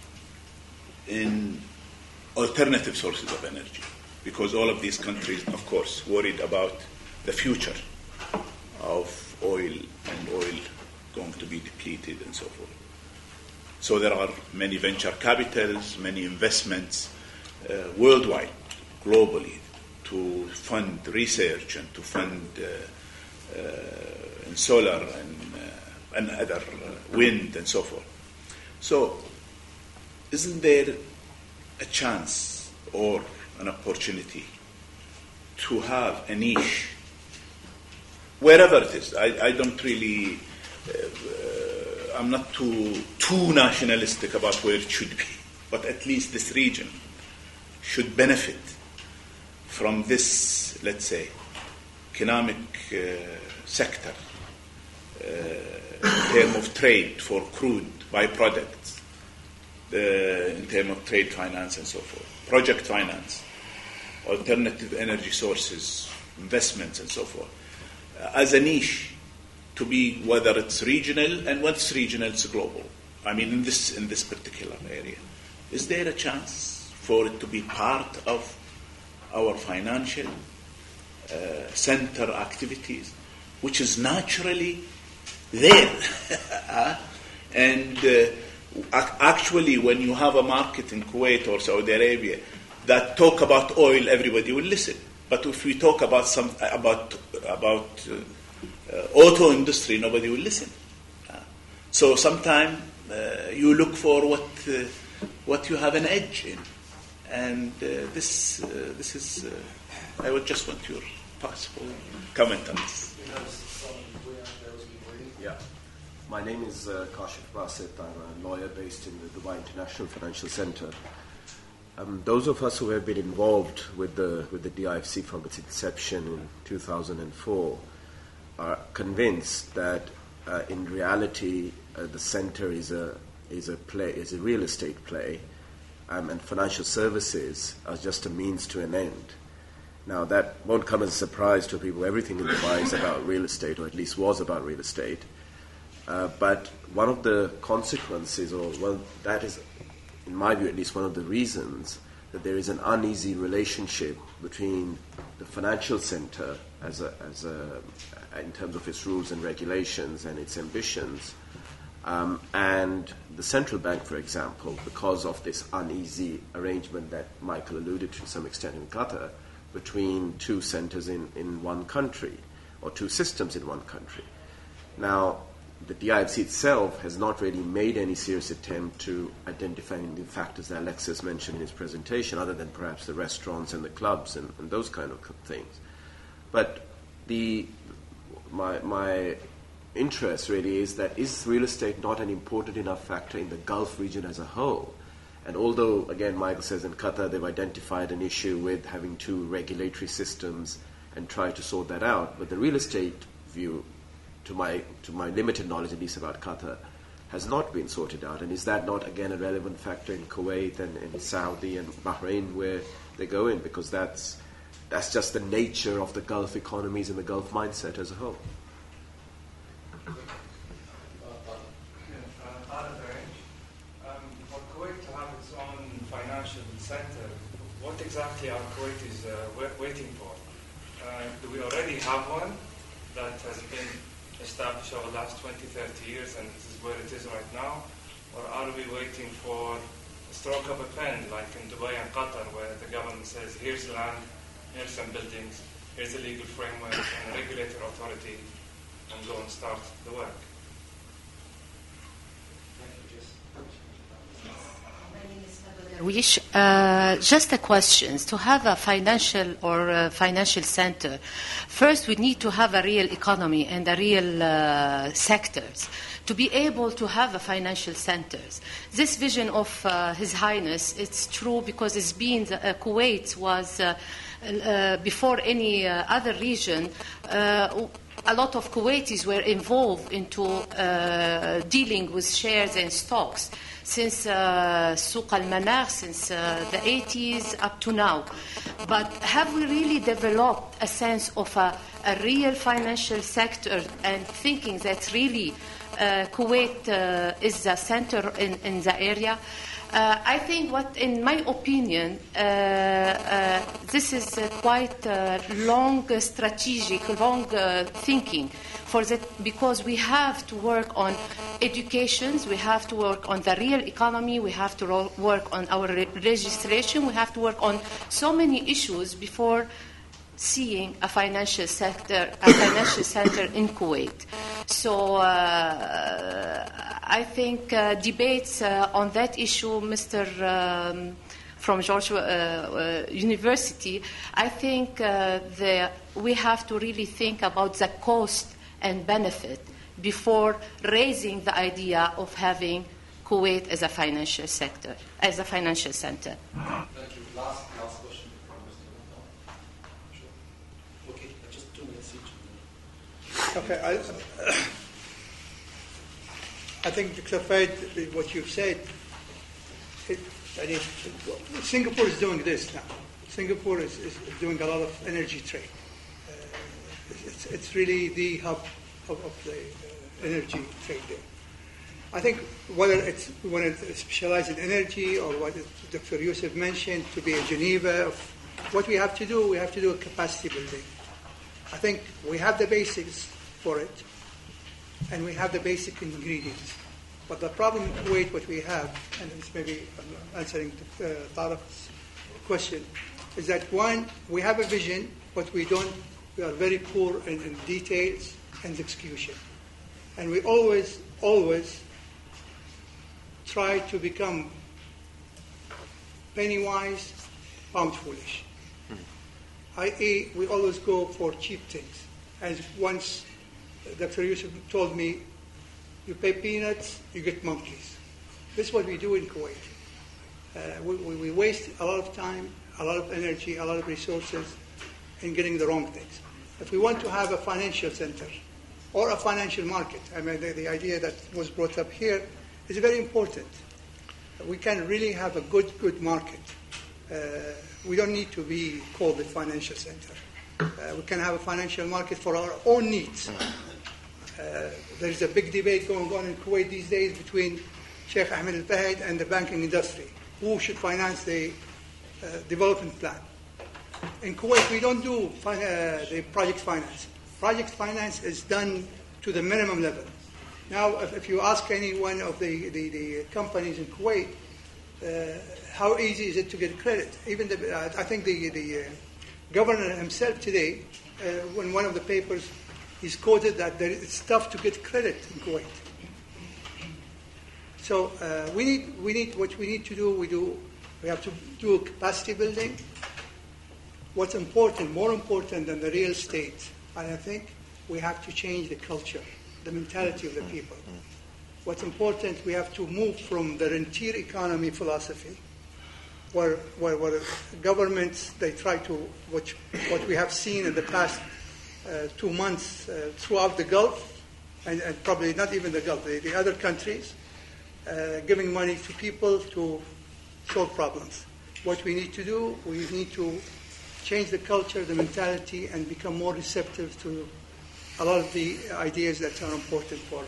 S9: in alternative sources of energy, because all of these countries, of course, worried about the future of oil and oil going to be depleted and so forth. So there are many venture capitals, many investments uh, worldwide, globally, to fund research and to fund uh, uh, in solar and, uh, and other uh, wind and so forth. So isn't there a chance or an opportunity to have a niche, wherever it is? I, I don't really... Uh, I'm not too too nationalistic about where it should be, but at least this region should benefit from this, let's say, economic uh, sector uh, in terms of trade for crude byproducts, uh, in terms of trade finance and so forth, project finance, alternative energy sources, investments and so forth, uh, as a niche, to be, whether it's regional, and what's regional, it's global. I mean, in this in this particular area, is there a chance for it to be part of our financial uh, center activities, which is naturally there? and uh, actually, when you have a market in Kuwait or Saudi Arabia that talk about oil, everybody will listen. But if we talk about some about about uh, uh, auto industry, nobody will listen. Uh, so sometimes uh, you look for what uh, what you have an edge in, and uh, this uh, this is. Uh, I would just want your possible comment on this.
S10: Yeah, my name is uh, Kashif Basit. I'm a lawyer based in the Dubai International Financial Center. Um, those of us who have been involved with the with the D I F C from its inception in two thousand four are convinced that uh, in reality uh, the center is a is a play is a real estate play, um, and financial services are just a means to an end. Now that won't come as a surprise to people. Everything in Dubai is about real estate, or at least was about real estate. Uh, but one of the consequences, or well, that is, in my view at least, one of the reasons that there is an uneasy relationship between the financial center as a, as a, in terms of its rules and regulations and its ambitions, um, and the central bank, for example, because of this uneasy arrangement that Michael alluded to to some extent in Qatar, between two centers in, in one country, or two systems in one country. Now, the D I F C itself has not really made any serious attempt to identify the factors that Alexis mentioned in his presentation, other than perhaps the restaurants and the clubs and, and those kind of things. But the my my interest really is that is real estate not an important enough factor in the Gulf region as a whole? And although, again, Michael says in Qatar they've identified an issue with having two regulatory systems and try to sort that out, but the real estate view, to my to my limited knowledge at least about Qatar, has not been sorted out. And is that not, again, a relevant factor in Kuwait and in Saudi and Bahrain where they go in? Because that's that's just the nature of the Gulf economies and the Gulf mindset as a whole.
S11: Center, what exactly are Kuwaitis uh, waiting for? Uh, do we already have one that has been established over the last twenty, thirty years, and this is where it is right now? Or are we waiting for a stroke of a pen, like in Dubai and Qatar, where the government says, here's land, here's some buildings, here's a legal framework and a regulator authority, and go and start the work?
S12: Wish uh, just a question. To have a financial or a financial center, first we need to have a real economy and a real uh, sectors to be able to have a financial centers. This vision of uh, His Highness, it's true because it's been the, uh, Kuwait was uh, uh, before any uh, other region. Uh, A lot of Kuwaitis were involved into uh, dealing with shares and stocks since uh, Souq al-Manar, since uh, the eighties up to now. But have we really developed a sense of a, a real financial sector and thinking that really uh, Kuwait uh, is the center in, in the area? Uh, I think what, in my opinion, uh, uh, this is uh, quite uh, long uh, strategic, long uh, thinking for that, because we have to work on educations, we have to work on the real economy, we have to ro- work on our re- registration, we have to work on so many issues before seeing a financial sector, a financial center in Kuwait. So uh, I think uh, debates uh, on that issue, Mister Um, from George uh, uh, University, I think uh, the, we have to really think about the cost and benefit before raising the idea of having Kuwait as a financial sector, as a financial center.
S1: Thank you. Last, last question from Mister Sure. Okay, just two minutes each.
S2: Okay, I, I think to clarify what you've said, it, I mean, Singapore is doing this now. Singapore is, is doing a lot of energy trade. Uh, it's, it's really the hub of, of the uh, energy trade there. I think whether it's we want to specialize in energy or what Doctor Youssef mentioned to be in Geneva, what we have to do, we have to do a capacity building. I think we have the basics for it, and we have the basic ingredients. But the problem in Kuwait, what we have, and it's maybe answering uh, Tariq's question, is that one, we have a vision, but we don't, we are very poor in, in details and execution. And we always, always try to become penny wise, pound foolish. that is, we always go for cheap things. As once Doctor Youssef told me, you pay peanuts, you get monkeys. This is what we do in Kuwait. Uh, we, we waste a lot of time, a lot of energy, a lot of resources in getting the wrong things. If we want to have a financial center or a financial market, I mean, the, the idea that was brought up here is very important. We can really have a good, good market. Uh, we don't need to be called a financial center. Uh, we can have a financial market for our own needs. Uh, there's a big debate going on in Kuwait these days between Sheikh Ahmed al-Fahd and the banking industry. Who should finance the uh, development plan? In Kuwait, we don't do fin- uh, the project finance. Project finance is done to the minimum level. Now, if, if you ask any one of the, the, the companies in Kuwait, uh, how easy is it to get credit? Even the, uh, I think the, the uh, governor himself today, uh, in one of the papers, he's quoted that there, it's tough to get credit in Kuwait. So uh, we need, we need what we need to do. We do. We have to do capacity building. What's important, more important than the real estate, and I think we have to change the culture, the mentality of the people. What's important, we have to move from the rentier economy philosophy, where, where, where governments, they try to, which, what we have seen in the past uh, two months uh, throughout the Gulf, and, and probably not even the Gulf, the, the other countries, uh, giving money to people to solve problems. What we need to do, we need to change the culture, the mentality, and become more receptive to a lot of the ideas that are important for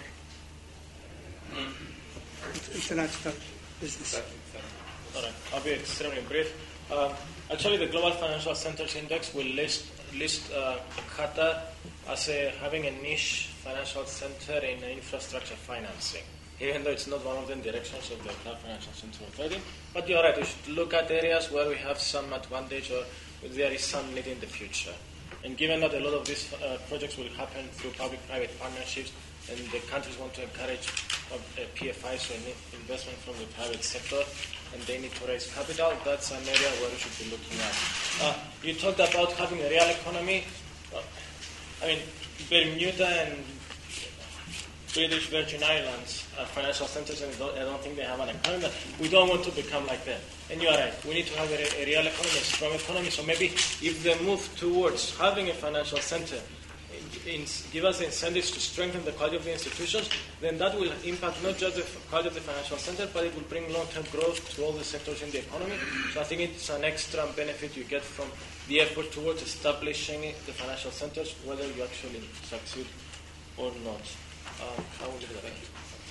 S2: international business.
S4: All right, I'll be extremely brief. Uh, actually, the Global Financial Centers Index will list list uh, Qatar as a, having a niche financial center in infrastructure financing, even though it's not one of the directions of the Global Financial Center Authority. But you're right, we should look at areas where we have some advantage or there is some need in the future. And given that a lot of these uh, projects will happen through public-private partnerships, and the countries want to encourage uh, P F Is, so investment from the private sector, and they need to raise capital, that's an area where we should be looking at. Uh, you talked about having a real economy. Uh, I mean, Bermuda and British Virgin Islands are financial centers, and I don't think they have an economy. We don't want to become like them. And you are right. We need to have a, a real economy, a strong economy. So maybe if they move towards having a financial center, in, in, give us incentives to strengthen the quality of the institutions, then that will impact not just the quality of the financial center, but it will bring long-term growth to all the sectors in the economy. So I think it's an extra benefit you get from the effort towards establishing the financial centers, whether you actually succeed or not. Um, I will leave it at that.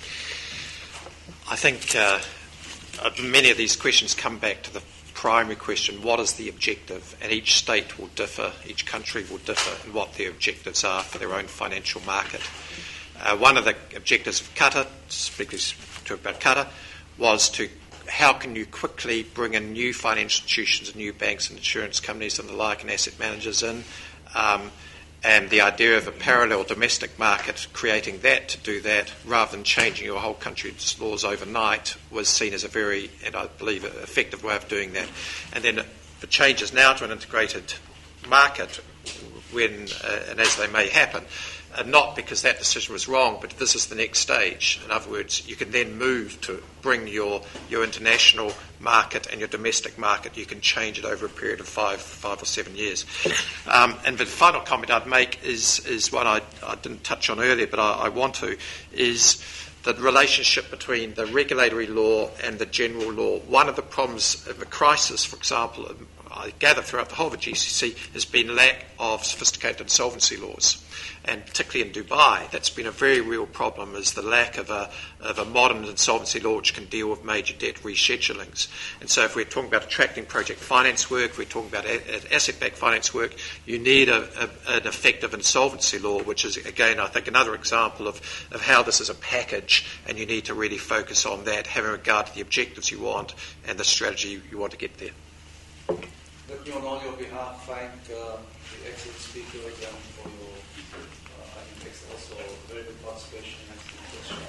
S3: I think uh, uh, many of these questions come back to the primary question, what is the objective? And each state will differ, each country will differ in what their objectives are for their own financial market. Uh, one of the objectives of Qatar, speaking to about Qatar, was to how can you quickly bring in new financial institutions and new banks and insurance companies and the like and asset managers in. Um, And the idea of a parallel domestic market, creating that to do that, rather than changing your whole country's laws overnight, was seen as a very, and I believe, effective way of doing that. And then the changes now to an integrated market, when uh, and as they may happen, uh, not because that decision was wrong, but this is the next stage. In other words, you can then move to bring your, your international market and your domestic market, you can change it over a period of five, five or seven years. Um, and the final comment I'd make is, is one I, I didn't touch on earlier, but I, I want to, is the relationship between the regulatory law and the general law. One of the problems of a crisis, for example, I gather throughout the whole of the G C C, has been lack of sophisticated insolvency laws. And particularly in Dubai, that's been a very real problem, is the lack of a, of a modern insolvency law which can deal with major debt reschedulings. And so if we're talking about attracting project finance work, if we're talking about a, asset-backed finance work, you need a, a, an effective insolvency law, which is, again, I think another example of, of how this is a package, and you need to really focus on that, having regard to the objectives you want and the strategy you want to get there.
S1: Let me on all your behalf thank uh, the excellent speakers and for your, uh, I think, also very good participation and excellent questions.